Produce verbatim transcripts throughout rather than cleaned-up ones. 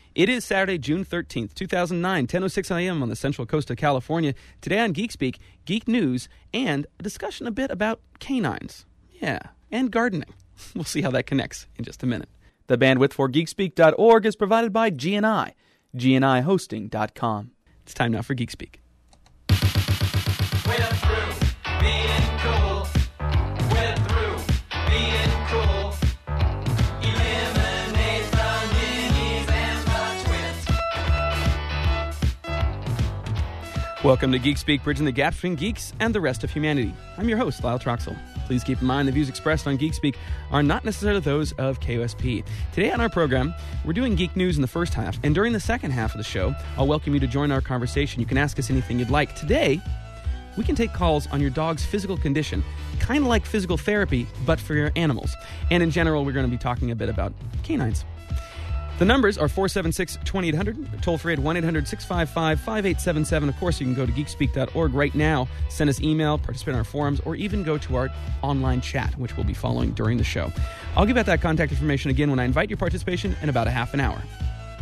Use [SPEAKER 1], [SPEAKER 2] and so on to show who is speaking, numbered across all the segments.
[SPEAKER 1] It is Saturday, June thirteenth, two thousand nine, ten oh six a.m. on the central coast of California. Today on Geek Speak, geek news, and a discussion a bit about canines. Yeah, and gardening. We'll see how that connects in just a minute. The bandwidth for geek speak dot org is provided by G N I, G N I hosting dot com. It's time now for Geek Speak.
[SPEAKER 2] We're through being cool. We're through being cool. Eliminate the minis and the twits.
[SPEAKER 1] Welcome to Geek Speak, bridging the gap between geeks and the rest of humanity. I'm your host, Lyle Troxel. Please keep in mind the views expressed on Geek Speak are not necessarily those of K O S P. Today on our program, we're doing geek news in the first half, and during the second half of the show, I'll welcome you to join our conversation. You can ask us anything you'd like. Today, we can take calls on your dog's physical condition, kind of like physical therapy, but for your animals. And in general, we're going to be talking a bit about canines. The numbers are four seven six, two eight hundred, toll free at one eight hundred, six five five, five eight seven seven. Of course, you can go to geek speak dot org right now, send us email, participate in our forums, or even go to our online chat, which we'll be following during the show. I'll give out that contact information again when I invite your participation in about a half an hour.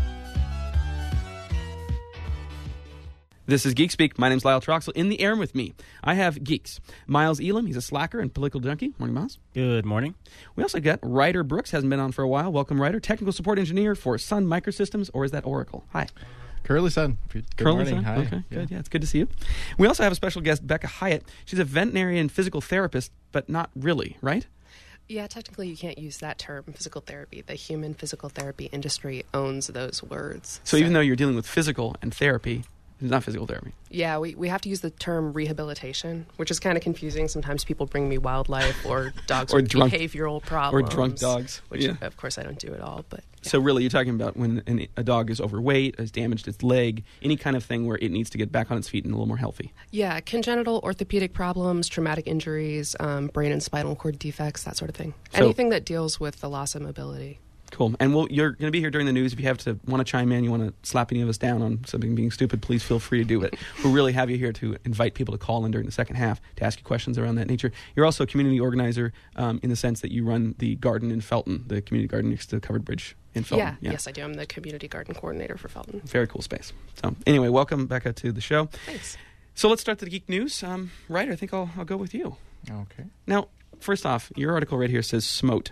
[SPEAKER 1] This is Geek Speak. My name's Lyle Troxel. In the air with me, I have geeks. Miles Elam, he's a slacker and political junkie. Morning, Miles.
[SPEAKER 3] Good morning.
[SPEAKER 1] We also got Ryder Brooks, hasn't been on for a while. Welcome, Ryder. Technical support engineer for Sun Microsystems, or is that Oracle? Hi.
[SPEAKER 4] Curly Sun. Good
[SPEAKER 1] Curly
[SPEAKER 4] morning.
[SPEAKER 1] Sun?
[SPEAKER 4] Hi.
[SPEAKER 1] Okay,
[SPEAKER 4] Yeah.
[SPEAKER 1] good. Yeah, it's good to see you. We also have a special guest, Becca Hyatt. She's a veterinarian physical therapist, but not really, right?
[SPEAKER 5] Yeah, technically you can't use that term, physical therapy. The human physical therapy industry owns those words.
[SPEAKER 1] So, so even though you're dealing with physical and therapy, it's not physical therapy.
[SPEAKER 5] Yeah, we, we have to use the term rehabilitation, which is kind of confusing. Sometimes people bring me wildlife or dogs
[SPEAKER 1] or
[SPEAKER 5] with
[SPEAKER 1] drunk,
[SPEAKER 5] behavioral problems.
[SPEAKER 1] Or drunk dogs.
[SPEAKER 5] Which,
[SPEAKER 1] yeah.
[SPEAKER 5] of course, I don't do at all. But yeah.
[SPEAKER 1] So really, you're talking about when an, a dog is overweight, has damaged its leg, any kind of thing where it needs to get back on its feet and a little more healthy.
[SPEAKER 5] Yeah, congenital orthopedic problems, traumatic injuries, um, brain and spinal cord defects, that sort of thing.
[SPEAKER 1] So,
[SPEAKER 5] anything that deals with the loss of mobility.
[SPEAKER 1] Cool. And we'll, you're going to be here during the news. If you have to want to chime in, you want to slap any of us down on something being stupid, please feel free to do it. We'll really have you here to invite people to call in during the second half to ask you questions around that nature. You're also a community organizer um, in the sense that you run the garden in Felton, the community garden next to Covered Bridge in Felton.
[SPEAKER 5] Yeah, yeah, yes, I do. I'm the community garden coordinator for Felton.
[SPEAKER 1] Very cool space. So anyway, welcome, Becca, to the show.
[SPEAKER 5] Thanks.
[SPEAKER 1] So let's start the geek news. Um, Ryder, I think I'll, I'll go with you.
[SPEAKER 4] Okay.
[SPEAKER 1] Now, first off, your article right here says smote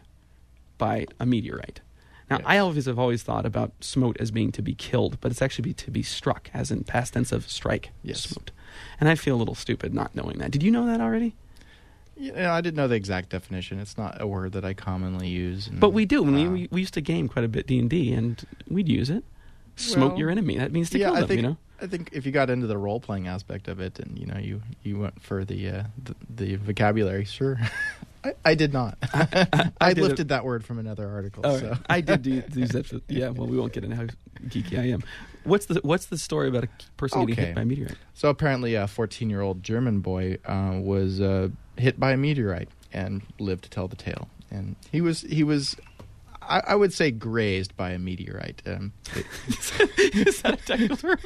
[SPEAKER 1] by a meteorite. Now,
[SPEAKER 4] Yes.
[SPEAKER 1] I always have always thought about smote as being to be killed, but it's actually be to be struck, as in past tense of strike.
[SPEAKER 4] Yes.
[SPEAKER 1] Smote. And I feel a little stupid not knowing that. Did you know that already?
[SPEAKER 4] Yeah, I didn't know the exact definition. It's not a word that I commonly use. And,
[SPEAKER 1] But we do. When
[SPEAKER 4] uh,
[SPEAKER 1] we, we used to game quite a bit D and D, and we'd use it. Smote
[SPEAKER 4] Well,
[SPEAKER 1] your enemy. That means to
[SPEAKER 4] yeah,
[SPEAKER 1] kill
[SPEAKER 4] I
[SPEAKER 1] them,
[SPEAKER 4] think,
[SPEAKER 1] you know?
[SPEAKER 4] I think if you got into the role playing aspect of it, and you know, you you went for the uh, the, the vocabulary, sure. I, I did not. I, I, I
[SPEAKER 1] did
[SPEAKER 4] lifted
[SPEAKER 1] it.
[SPEAKER 4] that word from another article.
[SPEAKER 1] Oh,
[SPEAKER 4] so.
[SPEAKER 1] I did do, use that. For, yeah, well, we won't get into how geeky I am. What's the What's the story about a person getting
[SPEAKER 4] Okay.
[SPEAKER 1] hit by a meteorite?
[SPEAKER 4] So apparently, a fourteen-year-old German boy uh, was uh, hit by a meteorite and lived to tell the tale. And he was he was, I, I would say, grazed by a meteorite. Um, it-
[SPEAKER 1] Is that a technical term?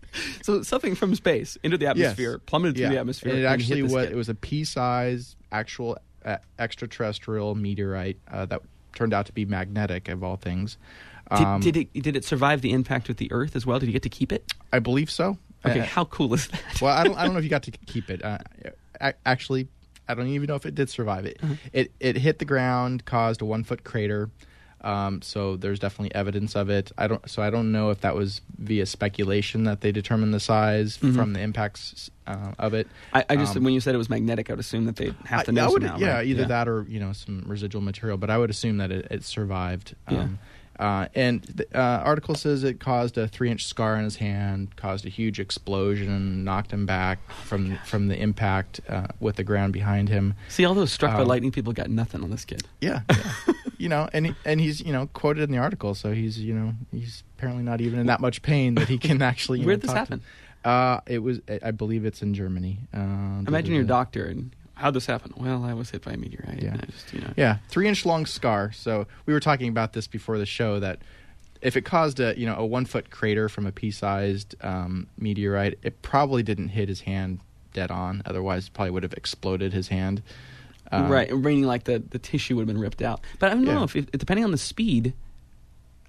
[SPEAKER 1] So something from space into the atmosphere,
[SPEAKER 4] Yes.
[SPEAKER 1] plummeted
[SPEAKER 4] yeah.
[SPEAKER 1] through the atmosphere.
[SPEAKER 4] And it
[SPEAKER 1] and
[SPEAKER 4] actually
[SPEAKER 1] hit this
[SPEAKER 4] was
[SPEAKER 1] kid.
[SPEAKER 4] it was a pea-sized actual uh, extraterrestrial meteorite uh, that turned out to be magnetic, of all things. Um,
[SPEAKER 1] Did, did it did it survive the impact with the Earth as well? Did you get to keep it?
[SPEAKER 4] I believe so.
[SPEAKER 1] Okay,
[SPEAKER 4] Uh,
[SPEAKER 1] how cool is that?
[SPEAKER 4] well, I don't. I don't know if you got to keep it. Uh, a- actually, I don't even know if it did survive it.
[SPEAKER 1] Uh-huh.
[SPEAKER 4] It it hit the ground, caused a one foot crater. Um, so there's definitely evidence of it. I don't. So I don't know if that was via speculation that they determined the size
[SPEAKER 1] Mhm.
[SPEAKER 4] from the impacts uh, of it.
[SPEAKER 1] I, I just
[SPEAKER 4] um,
[SPEAKER 1] when you said it was magnetic, I would assume that they'd have to
[SPEAKER 4] I-
[SPEAKER 1] know
[SPEAKER 4] I would-
[SPEAKER 1] somehow.
[SPEAKER 4] Yeah,
[SPEAKER 1] right?
[SPEAKER 4] either that or you know some residual material. But I would assume that it, it survived. Um, uh, and the uh, article says it caused a three-inch scar on his hand, caused a huge explosion, knocked him back from from the impact uh, with the ground behind him.
[SPEAKER 1] See, all those struck by
[SPEAKER 4] Um,
[SPEAKER 1] lightning people got nothing on this kid.
[SPEAKER 4] Yeah, yeah. you know, and he, and he's you know quoted in the article, so he's you know he's apparently not even in that much pain that he can actually. You
[SPEAKER 1] Where
[SPEAKER 4] know,
[SPEAKER 1] did this
[SPEAKER 4] talk to-
[SPEAKER 1] happen?
[SPEAKER 4] Uh, it was, I believe, it's in Germany. Uh,
[SPEAKER 1] Imagine you're a
[SPEAKER 4] the-
[SPEAKER 1] doctor and how'd this happen? Well, I was hit by a meteorite.
[SPEAKER 4] Yeah.
[SPEAKER 1] And I just, you know.
[SPEAKER 4] Yeah, three inch long scar. So we were talking about this before the show that if it caused a you know a one foot crater from a pea sized um, meteorite, it probably didn't hit his hand dead on. Otherwise, it probably would have exploded his hand. Um,
[SPEAKER 1] right, meaning like the, the tissue would have been ripped out. But I don't
[SPEAKER 4] Yeah.
[SPEAKER 1] know if, it, depending on the speed,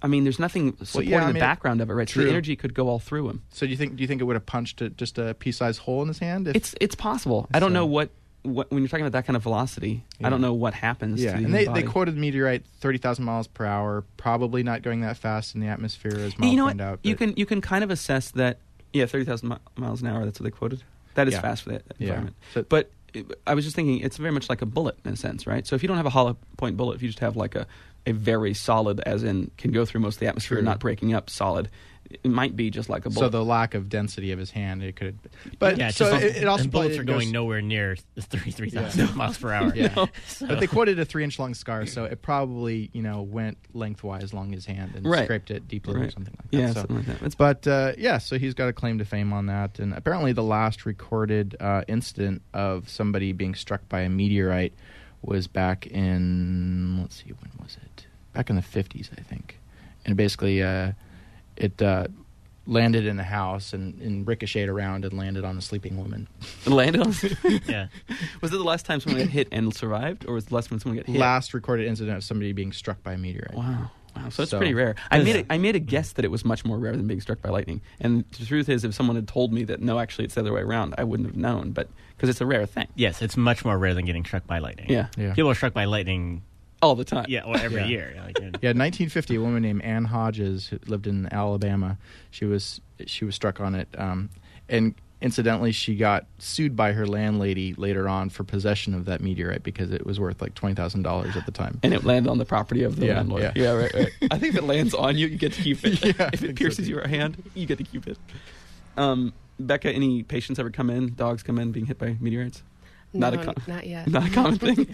[SPEAKER 1] I mean, there's nothing supporting
[SPEAKER 4] yeah, I
[SPEAKER 1] the
[SPEAKER 4] mean,
[SPEAKER 1] background of it, right? So
[SPEAKER 4] true.
[SPEAKER 1] the energy could go all through him.
[SPEAKER 4] So do you think do you think it would have punched a, just a pea-sized hole in his hand? If,
[SPEAKER 1] It's it's possible. I don't
[SPEAKER 4] So-
[SPEAKER 1] know what, what when you're talking about that kind of velocity.
[SPEAKER 4] Yeah.
[SPEAKER 1] I don't know what happens.
[SPEAKER 4] yeah,
[SPEAKER 1] to the
[SPEAKER 4] and they,
[SPEAKER 1] human
[SPEAKER 4] they
[SPEAKER 1] body.
[SPEAKER 4] quoted the meteorite thirty thousand miles per hour, probably not going that fast in the atmosphere, as Miles
[SPEAKER 1] You know what?
[SPEAKER 4] pointed out.
[SPEAKER 1] You
[SPEAKER 4] but-
[SPEAKER 1] can you can kind of assess that. Yeah, thirty thousand mi- miles an hour. That's what they quoted. That is
[SPEAKER 4] Yeah.
[SPEAKER 1] fast for that
[SPEAKER 4] Yeah.
[SPEAKER 1] environment.
[SPEAKER 4] So-
[SPEAKER 1] But it- I was just thinking, it's very much like a bullet in a sense, right? So if you don't have a hollow point bullet, if you just have like a, a very solid, as in can go through most of the atmosphere,
[SPEAKER 4] True.
[SPEAKER 1] not breaking up, solid, it might be just like a bullet.
[SPEAKER 4] So the lack of density of his hand, it could. But
[SPEAKER 3] yeah, it's
[SPEAKER 4] so
[SPEAKER 3] just
[SPEAKER 4] it, it also
[SPEAKER 3] and bullets
[SPEAKER 4] probably
[SPEAKER 3] are
[SPEAKER 4] goes-
[SPEAKER 3] going nowhere near the thirty-three thousand miles per hour.
[SPEAKER 4] Yeah.
[SPEAKER 3] So-
[SPEAKER 4] But they quoted a three-inch long scar, so it probably you know went lengthwise along his hand and
[SPEAKER 1] Right.
[SPEAKER 4] scraped it deeply or
[SPEAKER 1] Right.
[SPEAKER 4] something like that.
[SPEAKER 1] yeah,
[SPEAKER 4] So-
[SPEAKER 1] something like that. It's,
[SPEAKER 4] But uh, yeah, so he's got a claim to fame on that, and apparently the last recorded uh, incident of somebody being struck by a meteorite was back in let's see, when was it? Back in the fifties, I think, and basically uh, it uh, landed in a house and, and ricocheted around and landed on a sleeping woman.
[SPEAKER 1] it landed on.
[SPEAKER 3] yeah.
[SPEAKER 1] Was it the last time someone got hit and survived, or was it the last time someone got hit?
[SPEAKER 4] Last recorded incident of somebody being struck by a meteorite.
[SPEAKER 1] Wow. Wow, so it's
[SPEAKER 4] So-
[SPEAKER 1] pretty rare. I
[SPEAKER 3] Does-
[SPEAKER 1] made a, I made a guess that it was much more rare than being struck by lightning. And the truth is, if someone had told me that no, actually it's the other way around, I wouldn't have known. But because it's a rare thing.
[SPEAKER 3] Yes, it's much more rare than getting struck by lightning.
[SPEAKER 1] Yeah,
[SPEAKER 4] Yeah.
[SPEAKER 3] People are struck by lightning,
[SPEAKER 1] all the time.
[SPEAKER 3] yeah, well, every
[SPEAKER 4] Yeah.
[SPEAKER 3] year. Like, uh,
[SPEAKER 4] Yeah, nineteen fifty, a woman named Ann Hodges who lived in Alabama. She was she was struck on it, um, and incidentally, she got sued by her landlady later on for possession of that meteorite because it was worth like twenty thousand dollars at the time.
[SPEAKER 1] And it landed on the property of the
[SPEAKER 4] Yeah,
[SPEAKER 1] landlord.
[SPEAKER 4] yeah.
[SPEAKER 1] right, right. I think if it lands on you, you get to keep it.
[SPEAKER 4] Yeah, I
[SPEAKER 1] if
[SPEAKER 4] think
[SPEAKER 1] it
[SPEAKER 4] so,
[SPEAKER 1] pierces
[SPEAKER 4] too.
[SPEAKER 1] your hand, you get to keep it. Um, Becca, any patients ever come in, dogs come in being hit by meteorites? Not a
[SPEAKER 5] No,
[SPEAKER 1] com-
[SPEAKER 5] not yet.
[SPEAKER 1] Not a common thing.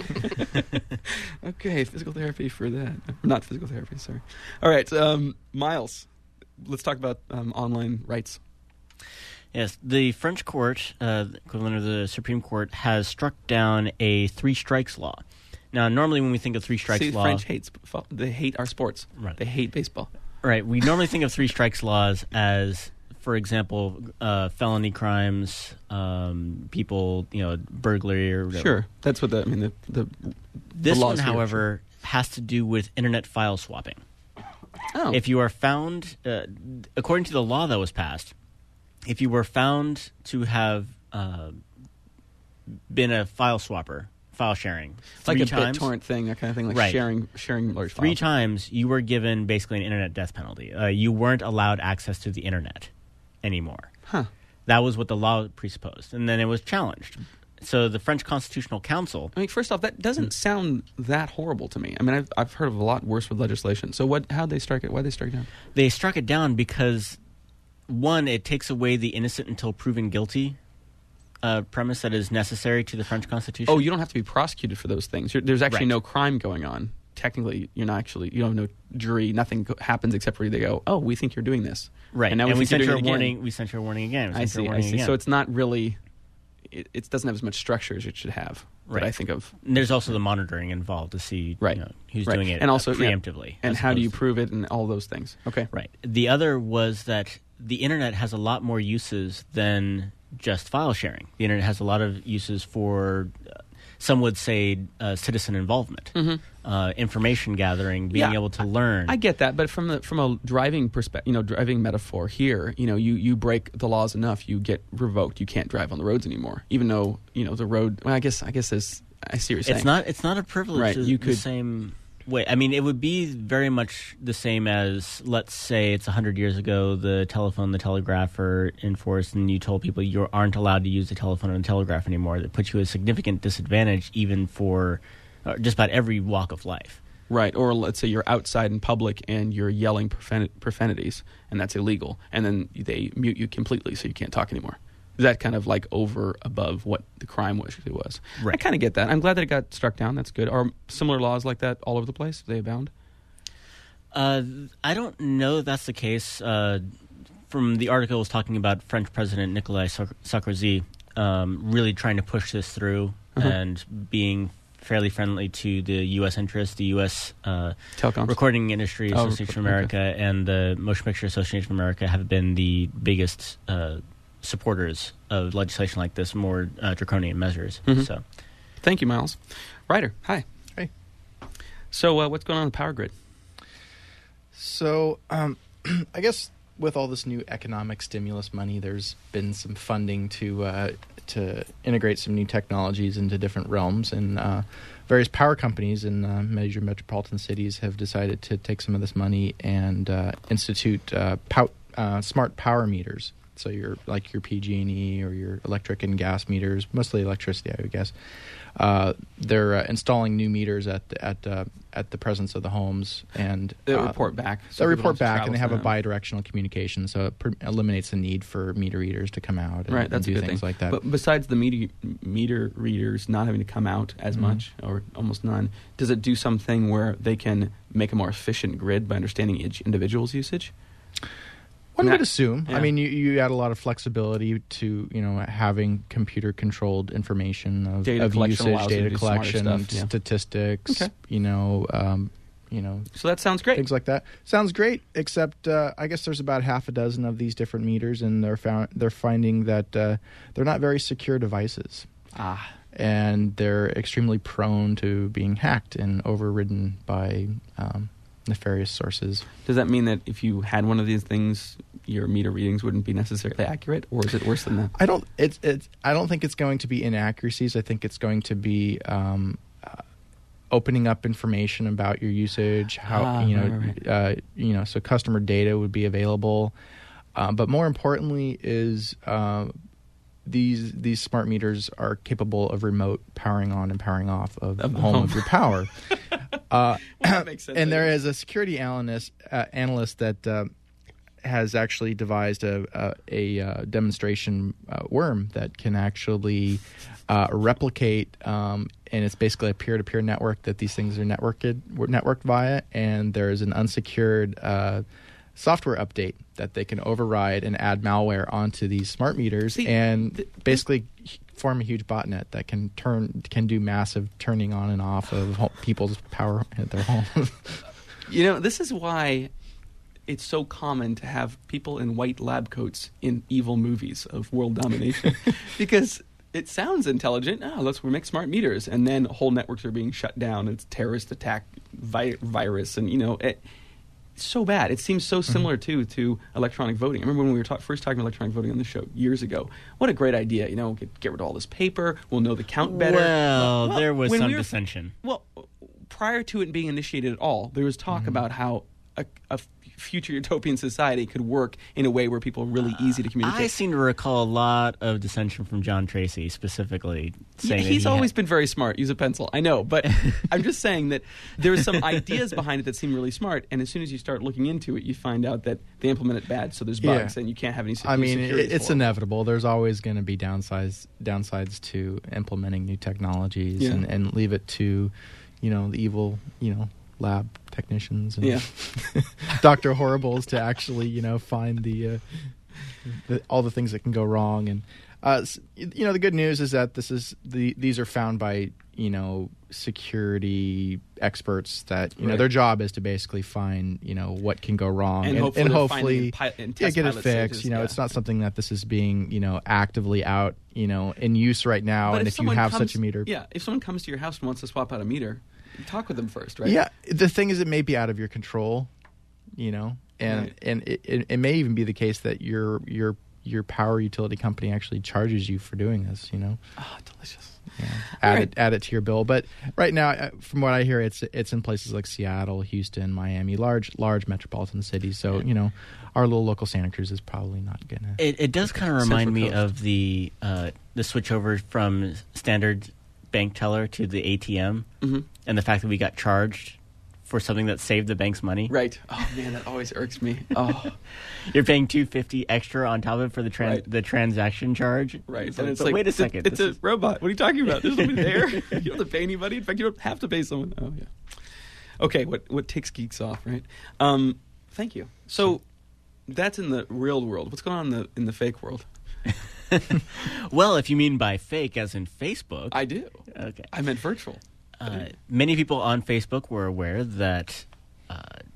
[SPEAKER 1] Okay, physical therapy for that. Not physical therapy, sorry. All right, um, Miles, let's talk about um, online rights.
[SPEAKER 3] Yes, the French court, uh, the equivalent of the Supreme Court, has struck down a three strikes law. Now, normally when we think of three strikes
[SPEAKER 1] See,
[SPEAKER 3] law,
[SPEAKER 1] French hates, they hate our sports.
[SPEAKER 3] Right.
[SPEAKER 1] They hate baseball.
[SPEAKER 3] right? We normally think of three strikes laws as, for example, uh, felony crimes, um, people, you know, burglary or whatever.
[SPEAKER 1] Sure, that's what the I mean. The the
[SPEAKER 3] This
[SPEAKER 1] the
[SPEAKER 3] one,
[SPEAKER 1] laws here,
[SPEAKER 3] however, has to do with internet file swapping.
[SPEAKER 1] Oh,
[SPEAKER 3] If you are found, uh, according to the law that was passed, if you were found to have uh, been a file swapper, file sharing,
[SPEAKER 1] like
[SPEAKER 3] three
[SPEAKER 1] a
[SPEAKER 3] times,
[SPEAKER 1] BitTorrent thing, that kind of thing, like
[SPEAKER 3] Right.
[SPEAKER 1] sharing sharing large
[SPEAKER 3] three
[SPEAKER 1] files.
[SPEAKER 3] times, you were given basically an internet death penalty. Uh, you weren't allowed access to the internet anymore.
[SPEAKER 1] Huh.
[SPEAKER 3] That was what the law presupposed, and then it was challenged. So the French Constitutional Council.
[SPEAKER 1] I mean, first off, that doesn't sound that horrible to me. I mean, I've I've heard of a lot worse with legislation. So what? How'd they strike it? Why'd they strike it down?
[SPEAKER 3] They struck it down because, one, it takes away the innocent until proven guilty uh, premise that is necessary to the French Constitution.
[SPEAKER 1] Oh, you don't have to be prosecuted for those things. You're, there's actually
[SPEAKER 3] Right.
[SPEAKER 1] no crime going on. Technically, you're not actually. You don't have no jury. Nothing co- happens except for they go, "Oh, we think you're doing this."
[SPEAKER 3] right.
[SPEAKER 1] And now
[SPEAKER 3] we,
[SPEAKER 1] we, think
[SPEAKER 3] sent
[SPEAKER 1] you're
[SPEAKER 3] you a
[SPEAKER 1] doing it again.
[SPEAKER 3] warning. We sent you a warning again. We
[SPEAKER 1] I
[SPEAKER 3] sent you
[SPEAKER 1] see.
[SPEAKER 3] a
[SPEAKER 1] I
[SPEAKER 3] warning
[SPEAKER 1] see.
[SPEAKER 3] again.
[SPEAKER 1] So it's not really. It, it doesn't have as much structure as it should have.
[SPEAKER 3] Right.
[SPEAKER 1] That I think of.
[SPEAKER 3] And there's also the monitoring involved to see
[SPEAKER 1] Right.
[SPEAKER 3] you know, who's
[SPEAKER 1] Right.
[SPEAKER 3] doing it
[SPEAKER 1] And also,
[SPEAKER 3] uh,
[SPEAKER 1] yeah.
[SPEAKER 3] preemptively.
[SPEAKER 1] And
[SPEAKER 3] as
[SPEAKER 1] how do you
[SPEAKER 3] opposed-
[SPEAKER 1] prove it and all those things? Okay.
[SPEAKER 3] Right. The other was that the internet has a lot more uses than just file sharing. The internet has a lot of uses for, uh, some would say, uh, citizen involvement, uh, information gathering, being
[SPEAKER 1] Yeah,
[SPEAKER 3] able to learn.
[SPEAKER 1] I get that, but from the from a driving perspective, you know, driving metaphor here, you know, you, you break the laws enough, you get revoked. You can't drive on the roads anymore, even though you know the road. Well, I guess I guess there's, I see what you're saying.
[SPEAKER 3] It's not. It's not a privilege.
[SPEAKER 1] Right,
[SPEAKER 3] The,
[SPEAKER 1] you
[SPEAKER 3] the
[SPEAKER 1] could-
[SPEAKER 3] same way. I mean, it would be very much the same as, let's say, it's a hundred years ago. The telephone, the telegraph are enforced, and you told people you aren't allowed to use the telephone and the telegraph anymore. That puts you at a significant disadvantage, even for uh, just about every walk of life.
[SPEAKER 1] Right, or let's say you're outside in public and you're yelling profan- profanities, and that's illegal, and then they mute you completely, so you can't talk anymore. Is that kind of like over above what the crime was? It was. I
[SPEAKER 3] Right.
[SPEAKER 1] kind of get that. I'm glad that it got struck down. That's good. Are similar laws like that all over the place? They abound.
[SPEAKER 3] Uh, I don't know that's the case. Uh, from the article, it was talking about French President Nicolas Sark- Sarkozy um, really trying to push this through
[SPEAKER 1] Uh-huh.
[SPEAKER 3] and being fairly friendly to the U S interests, the U S uh,
[SPEAKER 1] Telecoms.
[SPEAKER 3] Recording Industry
[SPEAKER 1] Oh,
[SPEAKER 3] Association of
[SPEAKER 1] record-
[SPEAKER 3] America and the Motion Picture Association of America have been the biggest uh, supporters of legislation like this, more uh, draconian measures.
[SPEAKER 1] Mhm.
[SPEAKER 3] So,
[SPEAKER 1] Thank you, Miles. Ryder, hi.
[SPEAKER 4] Hey.
[SPEAKER 1] So, uh, what's going on in the power grid?
[SPEAKER 4] So, um, I guess with all this new economic stimulus money, there's been some funding to uh, to integrate some new technologies into different realms, and uh, various power companies in uh, major metropolitan cities have decided to take some of this money and uh, institute uh, pow- uh, smart power meters. So your like your P G and E or your electric and gas meters, mostly electricity, I would guess. Uh, they're uh, installing new meters at the, at uh, at the presence of the homes, and
[SPEAKER 1] They
[SPEAKER 4] uh,
[SPEAKER 1] report back.
[SPEAKER 4] they
[SPEAKER 1] so people don't
[SPEAKER 4] report
[SPEAKER 1] have to
[SPEAKER 4] back,
[SPEAKER 1] travel
[SPEAKER 4] and they
[SPEAKER 1] to
[SPEAKER 4] have a
[SPEAKER 1] them.
[SPEAKER 4] bi-directional communication, so it pr- eliminates the need for meter readers to come out and,
[SPEAKER 1] Right,
[SPEAKER 4] and
[SPEAKER 1] that's
[SPEAKER 4] do
[SPEAKER 1] a good
[SPEAKER 4] things
[SPEAKER 1] thing.
[SPEAKER 4] like that.
[SPEAKER 1] But besides the meter, meter readers not having to come out as
[SPEAKER 4] Mhm.
[SPEAKER 1] much, or almost none, does it do something where they can make a more efficient grid by understanding each individual's usage?
[SPEAKER 4] One
[SPEAKER 1] Not-
[SPEAKER 4] would assume.
[SPEAKER 1] yeah.
[SPEAKER 4] I mean, you, you add a lot of flexibility to, you know, having computer-controlled information of,
[SPEAKER 1] Data
[SPEAKER 4] of
[SPEAKER 1] collection
[SPEAKER 4] usage,
[SPEAKER 1] allows you to
[SPEAKER 4] data
[SPEAKER 1] do smarter
[SPEAKER 4] collection,
[SPEAKER 1] stuff, yeah.
[SPEAKER 4] statistics,
[SPEAKER 1] Okay.
[SPEAKER 4] you know, um, you know,
[SPEAKER 1] So that sounds great.
[SPEAKER 4] things like that. Sounds great, except uh, I guess there's about half a dozen of these different meters, and they're found they're finding that uh, they're not very secure devices,
[SPEAKER 1] Ah,
[SPEAKER 4] and they're extremely prone to being hacked and overridden by um, nefarious sources.
[SPEAKER 1] does that mean that if you had one of these things, your meter readings wouldn't be necessarily accurate, or is it worse than that?
[SPEAKER 4] I don't. It's. It's. I don't think it's going to be inaccuracies. I think it's going to be um, uh, opening up information about your usage. How
[SPEAKER 1] Ah,
[SPEAKER 4] you know.
[SPEAKER 1] right, right,
[SPEAKER 4] Uh, you know. So customer data would be available, uh, but more importantly is uh, these these smart meters are capable of remote powering on and powering off of the
[SPEAKER 1] Of the
[SPEAKER 4] home,
[SPEAKER 1] home.
[SPEAKER 4] of your power. uh,
[SPEAKER 1] that makes sense,
[SPEAKER 4] and
[SPEAKER 1] I
[SPEAKER 4] there
[SPEAKER 1] guess.
[SPEAKER 4] is a security analyst uh, analyst that. Uh, has actually devised a a, a uh, demonstration uh, worm that can actually uh, replicate, um, and it's basically a peer-to-peer network that these things are networked networked via, and there is an unsecured uh, software update that they can override and add malware onto these smart meters,
[SPEAKER 1] See,
[SPEAKER 4] and
[SPEAKER 1] th-
[SPEAKER 4] basically form a huge botnet that can turn can do massive turning on and off of ho- people's power at their home.
[SPEAKER 1] You know, this is why it's so common to have people in white lab coats in evil movies of world domination, because it sounds intelligent. Oh, let's make smart meters, and then whole networks are being shut down. It's terrorist attack vi- virus, and you know, it, it's so bad. It seems so similar too to electronic voting. I remember when we were ta- first talking electronic voting on the show years ago. What a great idea! You know, get, get rid of all this paper. We'll know the count better.
[SPEAKER 3] Well,
[SPEAKER 1] Well,
[SPEAKER 3] there was
[SPEAKER 1] when
[SPEAKER 3] some
[SPEAKER 1] we were-
[SPEAKER 3] dissension.
[SPEAKER 1] Well, prior to it being initiated at all, there was talk about how a, a future utopian society could work in a way where people are really easy to communicate.
[SPEAKER 3] I seem to recall a lot of dissension from John Tracy, specifically
[SPEAKER 1] Yeah,
[SPEAKER 3] saying that
[SPEAKER 1] he's
[SPEAKER 3] he
[SPEAKER 1] always
[SPEAKER 3] had-
[SPEAKER 1] been very smart. Use a pencil. I know, but I'm just saying that there's some ideas behind it that seem really smart, and as soon as you start looking into it, you find out that they implement it bad, so there's bugs,
[SPEAKER 4] Yeah.
[SPEAKER 1] and you can't have any
[SPEAKER 4] I mean,
[SPEAKER 1] security
[SPEAKER 4] it, it's
[SPEAKER 1] for 'em.
[SPEAKER 4] inevitable. There's always going to be downsides downsides to implementing new technologies,
[SPEAKER 1] Yeah.
[SPEAKER 4] and, and leave it to, you know, the evil, you know, lab technicians and
[SPEAKER 1] Yeah.
[SPEAKER 4] Doctor Horribles to actually, you know, find the, uh, the all the things that can go wrong. And uh, s- you know, the good news is that this is the these are found by, you know, security experts that, you know,
[SPEAKER 1] Right.
[SPEAKER 4] their job is to basically find, you know, what can go wrong
[SPEAKER 1] And
[SPEAKER 4] and,
[SPEAKER 1] hopefully
[SPEAKER 4] and
[SPEAKER 1] they're
[SPEAKER 4] hopefully
[SPEAKER 1] finding in pi- in
[SPEAKER 4] yeah,
[SPEAKER 1] test
[SPEAKER 4] get it
[SPEAKER 1] pilot
[SPEAKER 4] fixed.
[SPEAKER 1] stages,
[SPEAKER 4] You know,
[SPEAKER 1] yeah.
[SPEAKER 4] it's not something that this is being, you know, actively out, you know, in use right now.
[SPEAKER 1] But
[SPEAKER 4] and if, you
[SPEAKER 1] someone
[SPEAKER 4] have
[SPEAKER 1] comes-
[SPEAKER 4] such a meter,
[SPEAKER 1] yeah, if someone comes to your house and wants to swap out a meter, you talk with them first, right?
[SPEAKER 4] yeah. The thing is, it may be out of your control, you know, and
[SPEAKER 1] Right.
[SPEAKER 4] and it, it, it may even be the case that your your your power utility company actually charges you for doing this. You know,
[SPEAKER 1] Oh, delicious.
[SPEAKER 4] yeah. add
[SPEAKER 1] Right.
[SPEAKER 4] it add it to your bill. But right now, uh, from what I hear, it's it's in places like Seattle, Houston, Miami, large large metropolitan cities. So you know, our little local Santa Cruz is probably not gonna.
[SPEAKER 3] It, it does kind of
[SPEAKER 1] Central
[SPEAKER 3] remind me
[SPEAKER 1] Coast.
[SPEAKER 3] of the uh, the switch over from standard bank teller to the A T M,
[SPEAKER 1] Mhm.
[SPEAKER 3] and the fact that we got charged for something that saved the bank's money.
[SPEAKER 1] Right. Oh man, that always irks me. Oh,
[SPEAKER 3] You're paying two fifty extra on top of it for the tran-
[SPEAKER 1] Right.
[SPEAKER 3] the transaction charge.
[SPEAKER 1] right.
[SPEAKER 3] It's
[SPEAKER 1] and
[SPEAKER 3] like,
[SPEAKER 1] it's
[SPEAKER 3] but
[SPEAKER 1] like,
[SPEAKER 3] wait a
[SPEAKER 1] it's
[SPEAKER 3] second.
[SPEAKER 1] It's
[SPEAKER 3] this
[SPEAKER 1] a robot. What are you talking about? There's nobody there. You don't have to pay anybody. In fact, you don't have to pay someone. Oh yeah. Okay. What what ticks geeks off, right? Um, thank you. So that's in the real world. What's going on in the in the fake world?
[SPEAKER 3] is- well, if you mean by fake, as in Facebook,
[SPEAKER 1] I do.
[SPEAKER 3] okay.
[SPEAKER 1] I meant virtual.
[SPEAKER 3] Uh, many people on Facebook were aware that uh,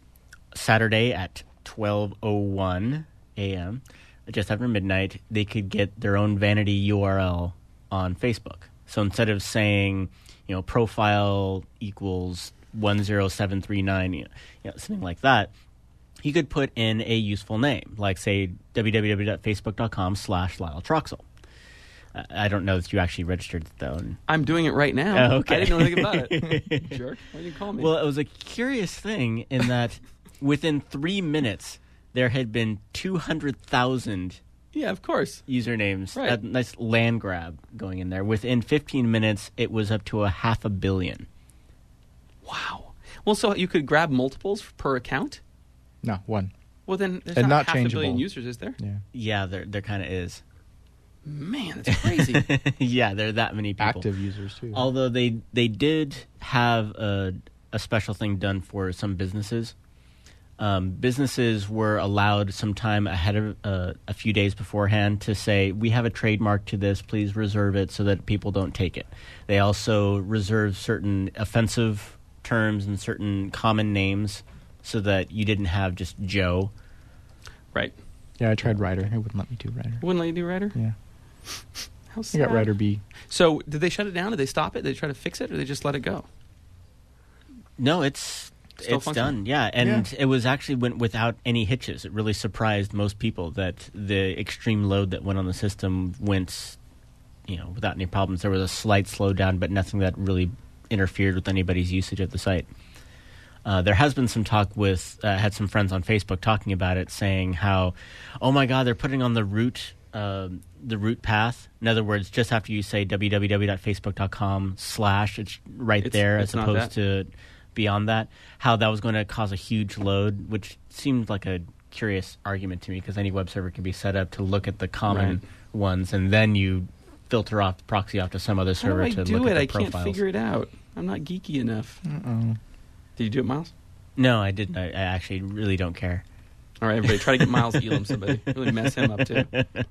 [SPEAKER 3] Saturday at twelve oh one a.m., just after midnight, they could get their own vanity U R L on Facebook. So instead of saying, you know, profile equals one zero seven three nine, you know, you know, something like that, you could put in a useful name, like, say, www.facebook.com slash Lyle Troxel. Uh, I don't know that you actually registered it, though. And
[SPEAKER 1] I'm doing it right now.
[SPEAKER 3] Oh, okay.
[SPEAKER 1] I didn't know anything about it. Jerk. Why didn't you call me?
[SPEAKER 3] Well, it was a curious thing in that within three minutes, there had been two hundred thousand
[SPEAKER 1] yeah, of course.
[SPEAKER 3] usernames.
[SPEAKER 1] Right.
[SPEAKER 3] A nice land grab going in there. Within fifteen minutes, it was up to a half a billion.
[SPEAKER 1] Wow. Well, so you could grab multiples per account?
[SPEAKER 4] No, one.
[SPEAKER 1] Well, then there's
[SPEAKER 4] And
[SPEAKER 1] not,
[SPEAKER 4] not
[SPEAKER 1] half a
[SPEAKER 4] changeable.
[SPEAKER 1] billion users, is there?
[SPEAKER 4] Yeah.
[SPEAKER 3] Yeah, there there kind of is.
[SPEAKER 1] Man, that's crazy.
[SPEAKER 3] Yeah, there are that many people.
[SPEAKER 4] Active users, too.
[SPEAKER 3] Although they they did have a, a special thing done for some businesses. Um, businesses were allowed some time ahead of uh, a few days beforehand to say, we have a trademark to this, please reserve it so that people don't take it. They also reserved certain offensive terms and certain common names so that you didn't have just Joe.
[SPEAKER 1] Right.
[SPEAKER 4] Yeah, I tried Ryder. It wouldn't let me do Ryder.
[SPEAKER 1] Wouldn't let you do Ryder?
[SPEAKER 4] Yeah.
[SPEAKER 1] How
[SPEAKER 4] I
[SPEAKER 1] sad.
[SPEAKER 4] got Ryder B.
[SPEAKER 1] So did they shut it down? Did they stop it? Did they try to fix it? Or did they just let it go?
[SPEAKER 3] No, it's
[SPEAKER 1] Still
[SPEAKER 3] it's
[SPEAKER 1] functioning.
[SPEAKER 3] done. Yeah, and
[SPEAKER 4] Yeah.
[SPEAKER 3] it was actually went without any hitches. It really surprised most people that the extreme load that went on the system went, you know, without any problems. There was a slight slowdown, but nothing that really interfered with anybody's usage of the site. Uh, there has been some talk with, uh, had some friends on Facebook talking about it, saying how, oh my God, they're putting on the root, uh, the root path. In other words, just after you say www.facebook.com slash, it's right
[SPEAKER 1] It's-
[SPEAKER 3] there
[SPEAKER 1] it's
[SPEAKER 3] as
[SPEAKER 1] not
[SPEAKER 3] opposed to beyond that, how that was going to cause a huge load, which seemed like a curious argument to me because any web server can be set up to look at the common
[SPEAKER 1] Right.
[SPEAKER 3] ones, and then you filter off the proxy off to some other
[SPEAKER 1] How do
[SPEAKER 3] server
[SPEAKER 1] I
[SPEAKER 3] to
[SPEAKER 1] do
[SPEAKER 3] look
[SPEAKER 1] it?
[SPEAKER 3] at the
[SPEAKER 1] I
[SPEAKER 3] profiles.
[SPEAKER 1] can't figure it out. I'm not geeky enough.
[SPEAKER 4] Uh-oh.
[SPEAKER 1] Did you do it, Miles?
[SPEAKER 3] No, I didn't. I, I actually really don't care.
[SPEAKER 1] All right, everybody, try to get Miles Elam somebody. Really mess him up, too.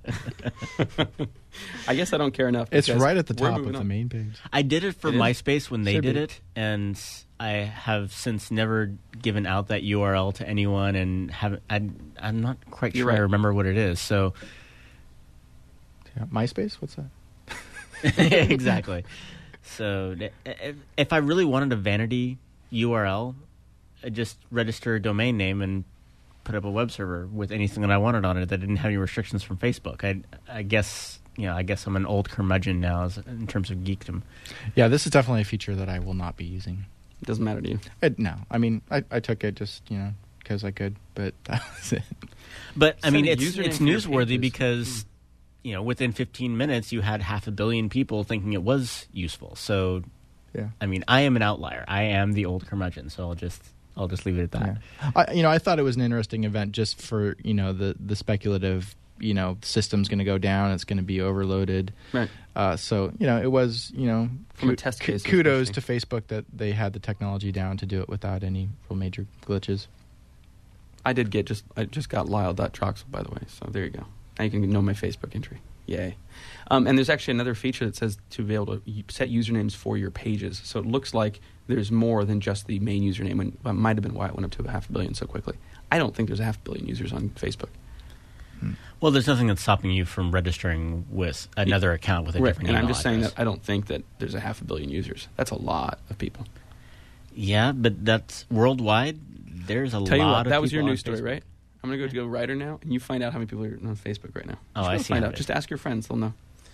[SPEAKER 1] I guess I don't care enough.
[SPEAKER 4] It's
[SPEAKER 1] because
[SPEAKER 4] right at the
[SPEAKER 1] we're
[SPEAKER 4] top
[SPEAKER 1] moving
[SPEAKER 4] of the
[SPEAKER 1] on.
[SPEAKER 4] main page.
[SPEAKER 3] I did it for
[SPEAKER 1] It is?
[SPEAKER 3] MySpace when they
[SPEAKER 4] Should
[SPEAKER 3] did
[SPEAKER 4] be.
[SPEAKER 3] it, and I have since never given out that U R L to anyone, and haven't. I, I'm not quite
[SPEAKER 1] You're
[SPEAKER 3] sure I
[SPEAKER 1] right.
[SPEAKER 3] remember what it is. So
[SPEAKER 4] Yeah. MySpace? What's that?
[SPEAKER 3] exactly. So if, if I really wanted a vanity U R L, I'd just register a domain name and put up a web server with anything that I wanted on it that didn't have any restrictions from Facebook. I, I guess you know. I guess I'm an old curmudgeon now as, in terms of geekdom.
[SPEAKER 4] Yeah, this is definitely a feature that I will not be using.
[SPEAKER 1] It doesn't matter to you.
[SPEAKER 4] It, no, I mean, I, I took it just, you know, because I could, but that was it.
[SPEAKER 3] But I
[SPEAKER 1] Set
[SPEAKER 3] mean,
[SPEAKER 1] a
[SPEAKER 3] it's
[SPEAKER 1] username
[SPEAKER 3] it's
[SPEAKER 1] for your
[SPEAKER 3] newsworthy
[SPEAKER 1] pages.
[SPEAKER 3] because you know within fifteen minutes you had half a billion people thinking it was useful. So
[SPEAKER 4] Yeah.
[SPEAKER 3] I mean, I am an outlier. I am the old curmudgeon. So I'll just I'll just leave it at that.
[SPEAKER 4] Yeah. I, you know, I thought it was an interesting event just for, you know, the, the speculative, you know, system's going to go down, it's going to be overloaded.
[SPEAKER 1] Right.
[SPEAKER 4] Uh, so, you know, it was, you know,
[SPEAKER 1] From a
[SPEAKER 4] ku-
[SPEAKER 1] test
[SPEAKER 4] ku-
[SPEAKER 1] case,
[SPEAKER 4] kudos
[SPEAKER 1] especially.
[SPEAKER 4] to Facebook that they had the technology down to do it without any real major glitches.
[SPEAKER 1] I did get just, I just got Lyle.troxel, by the way. So there you go. Now you can know my Facebook entry. Yay. Um, and there's actually another feature that says to be able to y- set usernames for your pages. So it looks like there's more than just the main username. And that might have been why it went up to a half a billion so quickly. I don't think there's a half a billion users on Facebook.
[SPEAKER 3] Well, there's nothing that's stopping you from registering with another account with a
[SPEAKER 1] Right.
[SPEAKER 3] different
[SPEAKER 1] And
[SPEAKER 3] email
[SPEAKER 1] I'm just saying
[SPEAKER 3] address.
[SPEAKER 1] that I don't think that there's a half a billion users. That's a lot of people.
[SPEAKER 3] Yeah, but that's worldwide. There's a
[SPEAKER 1] Tell
[SPEAKER 3] lot
[SPEAKER 1] you what,
[SPEAKER 3] of
[SPEAKER 1] that was your
[SPEAKER 3] people on
[SPEAKER 1] news story,
[SPEAKER 3] Facebook.
[SPEAKER 1] right? I'm going to go to go Ryder now, and you find out how many people are on Facebook right now.
[SPEAKER 3] Oh,
[SPEAKER 1] Just
[SPEAKER 3] I
[SPEAKER 1] go
[SPEAKER 3] see
[SPEAKER 1] Find
[SPEAKER 3] how
[SPEAKER 1] out.
[SPEAKER 3] it
[SPEAKER 1] Just
[SPEAKER 3] is.
[SPEAKER 1] ask your friends; they'll know.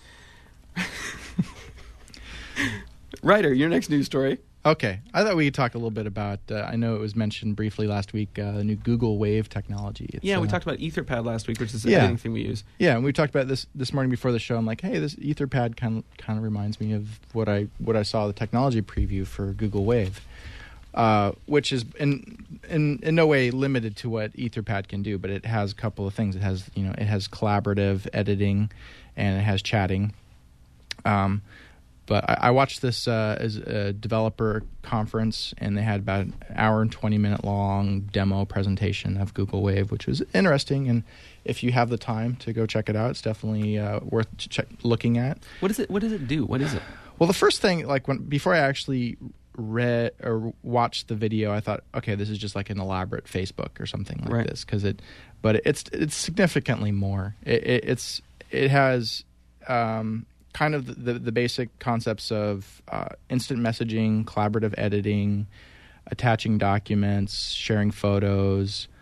[SPEAKER 1] Ryder, your next news story.
[SPEAKER 4] Okay. I thought we could talk a little bit about, uh, I know it was mentioned briefly last week, uh, the new Google Wave technology. It's,
[SPEAKER 1] Yeah, we
[SPEAKER 4] uh,
[SPEAKER 1] talked about Etherpad last week, which is the
[SPEAKER 4] Yeah.
[SPEAKER 1] editing thing we use.
[SPEAKER 4] Yeah, and we talked about this this morning before the show. I'm like, hey, this Etherpad kind of kind of reminds me of what I what I saw the technology preview for Google Wave, uh, which is in, in in no way limited to what Etherpad can do, but it has a couple of things. It has you know it has collaborative editing, and it has chatting. Um, but I, I watched this uh, as a developer conference, and they had about an hour and twenty minute long demo presentation of Google Wave, which was interesting. And if you have the time to go check it out, it's definitely uh, worth ch- check, looking at.
[SPEAKER 1] What is it? What does it do? What is it?
[SPEAKER 4] Well, the first thing, like when before I actually read or watched the video, I thought, okay, this is just like an elaborate Facebook or something like
[SPEAKER 1] Right.
[SPEAKER 4] this, because it, but it's it's significantly more. It, it, it's it has. Um, kind of the, the, the basic concepts of uh, instant messaging, collaborative editing, attaching documents, sharing photos,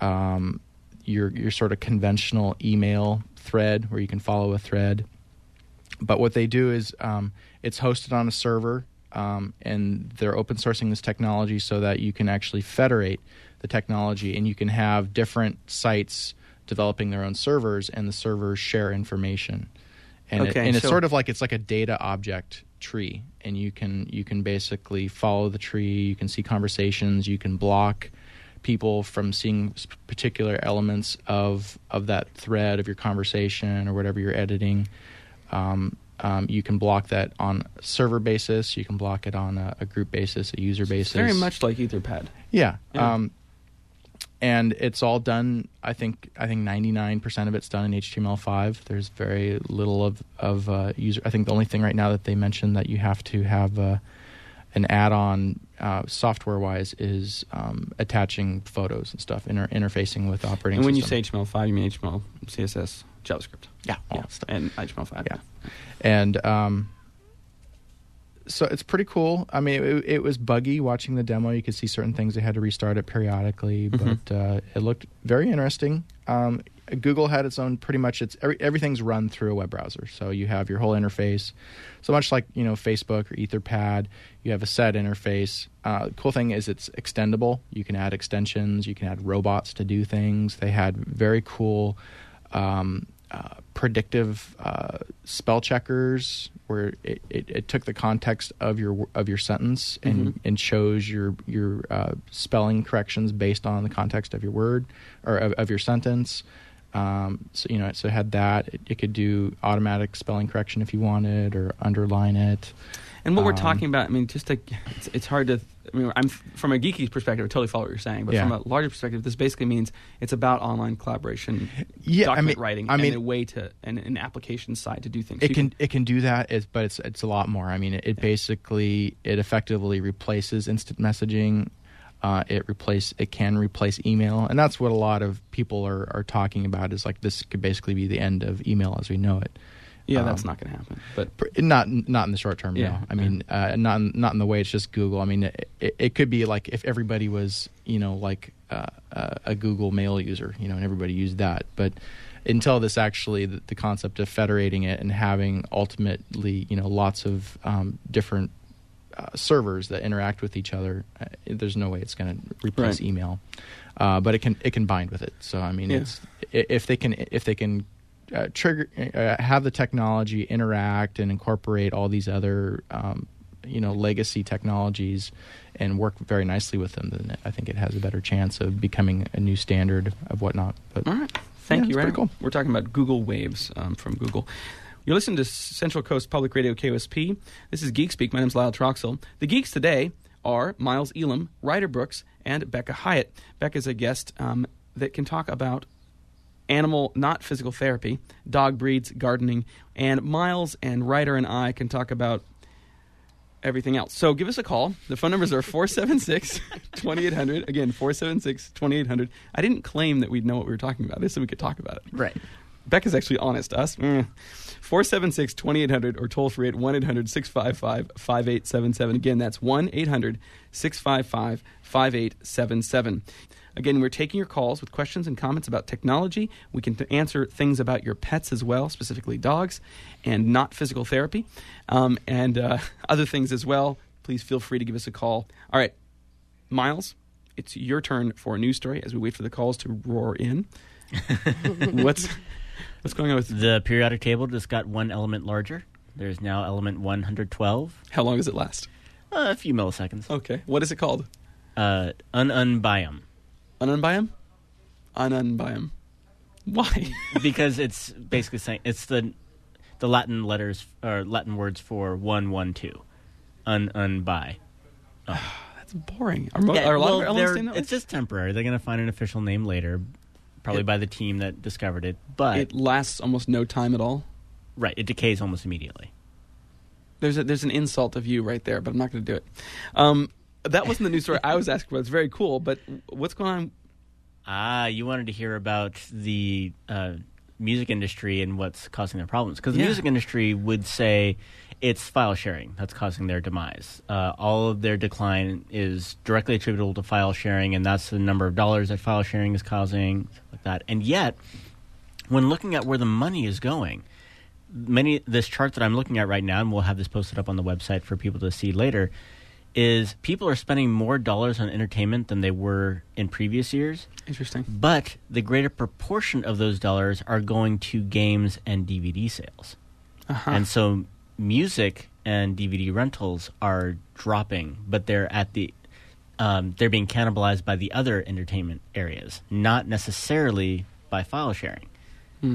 [SPEAKER 4] um, your your sort of conventional email thread where you can follow a thread. But what they do is um, it's hosted on a server, um, and they're open sourcing this technology so that you can actually federate the technology, and you can have different sites developing their own servers, and the servers share information. And,
[SPEAKER 1] Okay,
[SPEAKER 4] it, and it's
[SPEAKER 1] so-
[SPEAKER 4] sort of like it's like a data object tree, and you can you can basically follow the tree. You can see conversations. You can block people from seeing s- particular elements of of that thread of your conversation or whatever you're editing. Um, um, you can block that on a server basis. You can block it on a, a group basis, a user basis.
[SPEAKER 1] It's very much like Etherpad.
[SPEAKER 4] Yeah.
[SPEAKER 1] Yeah.
[SPEAKER 4] Um, and it's all done. I think I think ninety-nine percent of it's done in H T M L five. There's very little of of uh, user. I think the only thing right now that they mentioned that you have to have uh, an add-on uh, software-wise is um, attaching photos and stuff, inter- interfacing with operating.
[SPEAKER 1] And when you
[SPEAKER 4] system.
[SPEAKER 1] say H T M L five, you mean H T M L, C S S, JavaScript.
[SPEAKER 4] yeah, all
[SPEAKER 1] Yeah,
[SPEAKER 4] that stuff.
[SPEAKER 1] and H T M L five.
[SPEAKER 4] Yeah. And um, so it's pretty cool. I mean, it, it was buggy watching the demo. You could see certain things. They had to restart it periodically,
[SPEAKER 1] Mhm.
[SPEAKER 4] but uh, it looked very interesting. Um, Google had its own pretty much. It's every, everything's run through a web browser. So you have your whole interface. So much like, you know, Facebook or Etherpad, you have a set interface. Uh, the cool thing is it's extendable. You can add extensions. You can add robots to do things. They had very cool um, uh, predictive uh, spell checkers where it, it, it took the context of your of your sentence and,
[SPEAKER 1] Mhm.
[SPEAKER 4] and shows your your uh, spelling corrections based on the context of your word or of, of your sentence. Um, so you know, so it had that. It, it could do automatic spelling correction if you wanted, or underline it.
[SPEAKER 1] And what we're
[SPEAKER 4] Um,
[SPEAKER 1] talking about, I mean, just to, it's, it's hard to, I mean, I'm from a geeky perspective, I totally follow what you're saying, but
[SPEAKER 4] Yeah.
[SPEAKER 1] from a larger perspective, this basically means it's about online collaboration,
[SPEAKER 4] Yeah, I
[SPEAKER 1] document
[SPEAKER 4] mean-
[SPEAKER 1] writing,
[SPEAKER 4] I
[SPEAKER 1] and
[SPEAKER 4] mean-
[SPEAKER 1] a way to, and an application side to do things.
[SPEAKER 4] It
[SPEAKER 1] You
[SPEAKER 4] can it can do that, it's, but it's it's a lot more. I mean, it, it basically it effectively replaces instant messaging. Uh, it replace it can replace email, and that's what a lot of people are, are talking about. Is like this could basically be the end of email as we know it.
[SPEAKER 1] Yeah, that's
[SPEAKER 4] um,
[SPEAKER 1] not going to happen. But
[SPEAKER 4] Pr- Not not in the short term.
[SPEAKER 1] Yeah,
[SPEAKER 4] No, I mean uh, not in- not in the way it's just Google. I mean it, it, it could be like if everybody was you know like uh, uh, a Google Mail user, you know, and everybody used that, but. Until this actually, the, the concept of federating it and having ultimately, you know, lots of um, different uh, servers that interact with each other, uh, there's no way it's going to replace
[SPEAKER 1] Right.
[SPEAKER 4] email. Uh, but it can it can bind with it. So I mean,
[SPEAKER 1] Yeah.
[SPEAKER 4] it's i- if they can if they can uh, trigger uh, have the technology interact and incorporate all these other um, you know legacy technologies and work very nicely with them, then I think it has a better chance of becoming a new standard of whatnot. But
[SPEAKER 1] all right. Thank
[SPEAKER 4] Yeah,
[SPEAKER 1] you,
[SPEAKER 4] it's
[SPEAKER 1] Ryan.
[SPEAKER 4] pretty cool.
[SPEAKER 1] We're talking about Google Waves um, from Google. You're listening to Central Coast Public Radio K O S P. This is Geek Speak. My name's Lyle Troxel. The geeks today are Miles Elam, Ryder Brooks, and Becca Hyatt. Becca's a guest um, that can talk about animal, not physical therapy, dog breeds, gardening, and Miles and Ryder and I can talk about everything else. So give us a call. The phone numbers are four seven six, two eight zero zero. Again, four seven six, two eight zero zero. I didn't claim that we'd know what we were talking about. This so we could talk about it.
[SPEAKER 3] Right.
[SPEAKER 1] Becca's actually honest. Us. Mm. four seven six, two eight zero zero or toll free at one eight hundred, six five five, five eight seven seven. Again, that's one eight hundred, six five five, five eight seven seven. Again, we're taking your calls with questions and comments about technology. We can t- answer things about your pets as well, specifically dogs, and not physical therapy, um, and uh, other things as well. Please feel free to give us a call. All right, Miles, it's your turn for a news story as we wait for the calls to roar in. What's what's going on with
[SPEAKER 3] The periodic table just got one element larger. There's now element one hundred twelve.
[SPEAKER 1] how long does it last?
[SPEAKER 3] Uh, a few milliseconds.
[SPEAKER 1] Okay, what is it called?
[SPEAKER 3] Uh, un-un-biome.
[SPEAKER 1] Ununbiome? Ununbiome. Why?
[SPEAKER 3] Because it's basically saying it's the the Latin letters or Latin words for one one two. Un un bi.
[SPEAKER 1] That's boring. Are, mo-
[SPEAKER 3] Yeah,
[SPEAKER 1] are a lot
[SPEAKER 3] well,
[SPEAKER 1] of our elements
[SPEAKER 3] they're-
[SPEAKER 1] staying that way?
[SPEAKER 3] it's just temporary. They're going to find an official name later, probably
[SPEAKER 1] It-
[SPEAKER 3] by the team that discovered it. But
[SPEAKER 1] It lasts almost no time at all.
[SPEAKER 3] right, it decays almost immediately.
[SPEAKER 1] There's a, there's an insult of you right there, but I'm not going to do it. Um, that wasn't the news story I was asking about. It's very cool, but what's going on?
[SPEAKER 3] Ah, you wanted to hear about the uh, music industry and what's causing their problems. Because the
[SPEAKER 1] Yeah.
[SPEAKER 3] music industry would say it's file sharing that's causing their demise. Uh, all of their decline is directly attributable to file sharing, and that's the number of dollars that file sharing is causing, stuff like that. And yet, when looking at where the money is going, many this chart that I'm looking at right now, and we'll have this posted up on the website for people to see later, is people are spending more dollars on entertainment than they were in previous years.
[SPEAKER 1] Interesting.
[SPEAKER 3] But the greater proportion of those dollars are going to games and D V D sales.
[SPEAKER 1] Uh-huh.
[SPEAKER 3] And so music and D V D rentals are dropping, but they're at the um, they're being cannibalized by the other entertainment areas, not necessarily by file sharing.
[SPEAKER 1] Hmm.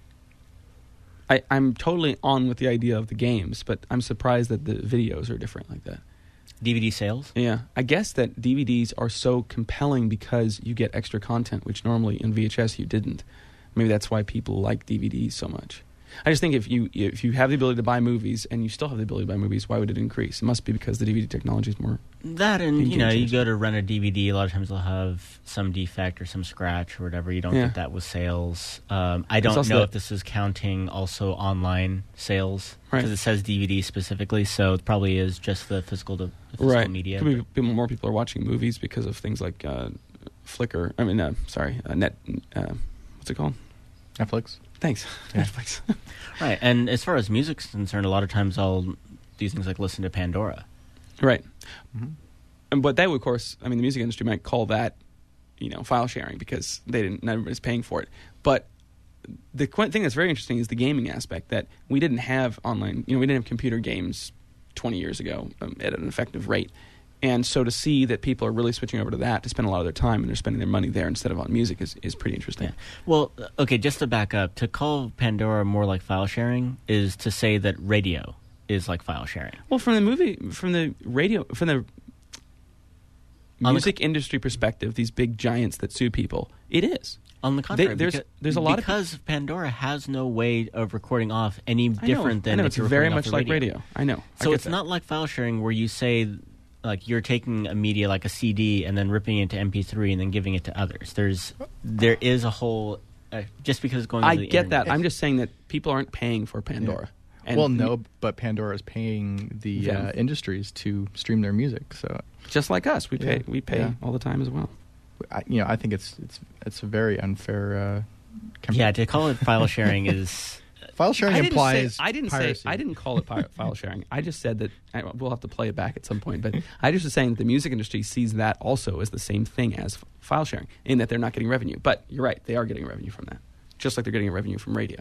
[SPEAKER 1] I, I'm totally on with the idea of the games, but I'm surprised that the videos are different like that.
[SPEAKER 3] D V D sales?
[SPEAKER 1] Yeah. I guess that D V Ds are so compelling because you get extra content, which normally in V H S you didn't. Maybe that's why people like D V Ds so much. I just think if you if you have the ability to buy movies and you still have the ability to buy movies, why would it increase? It must be because the D V D technology is more...
[SPEAKER 3] That and, you know, you
[SPEAKER 1] engaging.
[SPEAKER 3] go to rent a D V D, a lot of times they'll have some defect or some scratch or whatever. You don't
[SPEAKER 1] Yeah.
[SPEAKER 3] get that with sales. Um, I don't
[SPEAKER 1] also
[SPEAKER 3] know
[SPEAKER 1] that-
[SPEAKER 3] if this is counting also online sales,
[SPEAKER 1] Right.
[SPEAKER 3] because it says D V D specifically, so it probably is just the physical, the physical
[SPEAKER 1] Right.
[SPEAKER 3] media.
[SPEAKER 1] Could be people, more people are watching movies because of things like uh, Flickr. I mean, uh, sorry, uh, Net... Uh, what's it called?
[SPEAKER 4] Netflix.
[SPEAKER 1] Thanks.
[SPEAKER 4] Yeah.
[SPEAKER 1] Netflix.
[SPEAKER 3] Right, and as far as music's concerned, a lot of times I'll do things like listen to Pandora.
[SPEAKER 1] Right.
[SPEAKER 4] Mhm.
[SPEAKER 1] And but that would, of course, I mean, the music industry might call that, you know, file sharing because they didn't. Not everybody's paying for it. But the qu- thing that's very interesting is the gaming aspect, that we didn't have online. You know, we didn't have computer games twenty years ago um, at an effective rate. And so to see that people are really switching over to that to spend a lot of their time and they're spending their money there instead of on music is, is pretty interesting.
[SPEAKER 3] Yeah. Well, okay, just to back up, to call Pandora more like file sharing is to say that radio is like file sharing.
[SPEAKER 1] Well, from the movie, from the radio, from the
[SPEAKER 3] On the
[SPEAKER 1] music industry perspective, these big giants that sue people, it is.
[SPEAKER 3] On the contrary,
[SPEAKER 1] there's-
[SPEAKER 3] because,
[SPEAKER 1] there's a lot of-
[SPEAKER 3] because Pandora has no way of recording off any
[SPEAKER 1] I know,
[SPEAKER 3] different
[SPEAKER 1] I
[SPEAKER 3] than
[SPEAKER 1] know,
[SPEAKER 3] if
[SPEAKER 1] it's
[SPEAKER 3] you're
[SPEAKER 1] very
[SPEAKER 3] recording off
[SPEAKER 1] much
[SPEAKER 3] the
[SPEAKER 1] like radio. I know. I
[SPEAKER 3] So
[SPEAKER 1] get
[SPEAKER 3] it's
[SPEAKER 1] that.
[SPEAKER 3] not like file sharing where you say, like, you're taking a media like a C D and then ripping it into M P three and then giving it to others. There's, there is a whole, uh, just because it's going.
[SPEAKER 1] I
[SPEAKER 3] to the
[SPEAKER 1] get
[SPEAKER 3] internet.
[SPEAKER 1] that. I'm just saying that people aren't paying for Pandora. And
[SPEAKER 4] well, no, but Pandora is paying the
[SPEAKER 1] Yeah.
[SPEAKER 4] uh, industries to stream their music. So,
[SPEAKER 1] just like us, we pay.
[SPEAKER 4] Yeah.
[SPEAKER 1] We pay
[SPEAKER 4] Yeah.
[SPEAKER 1] all the time as well.
[SPEAKER 4] I, you know, I think it's it's it's a very unfair. Uh, compa-
[SPEAKER 3] Yeah, to call it file sharing is.
[SPEAKER 4] file sharing
[SPEAKER 1] I didn't
[SPEAKER 4] implies.
[SPEAKER 1] say. I didn't
[SPEAKER 4] piracy.
[SPEAKER 1] say. I didn't call it pi- file sharing. I just said that. I, we'll have to play it back at some point. But I just was saying that the music industry sees that also as the same thing as f- file sharing, in that they're not getting revenue. But you're right; they are getting revenue from that, just like they're getting revenue from radio.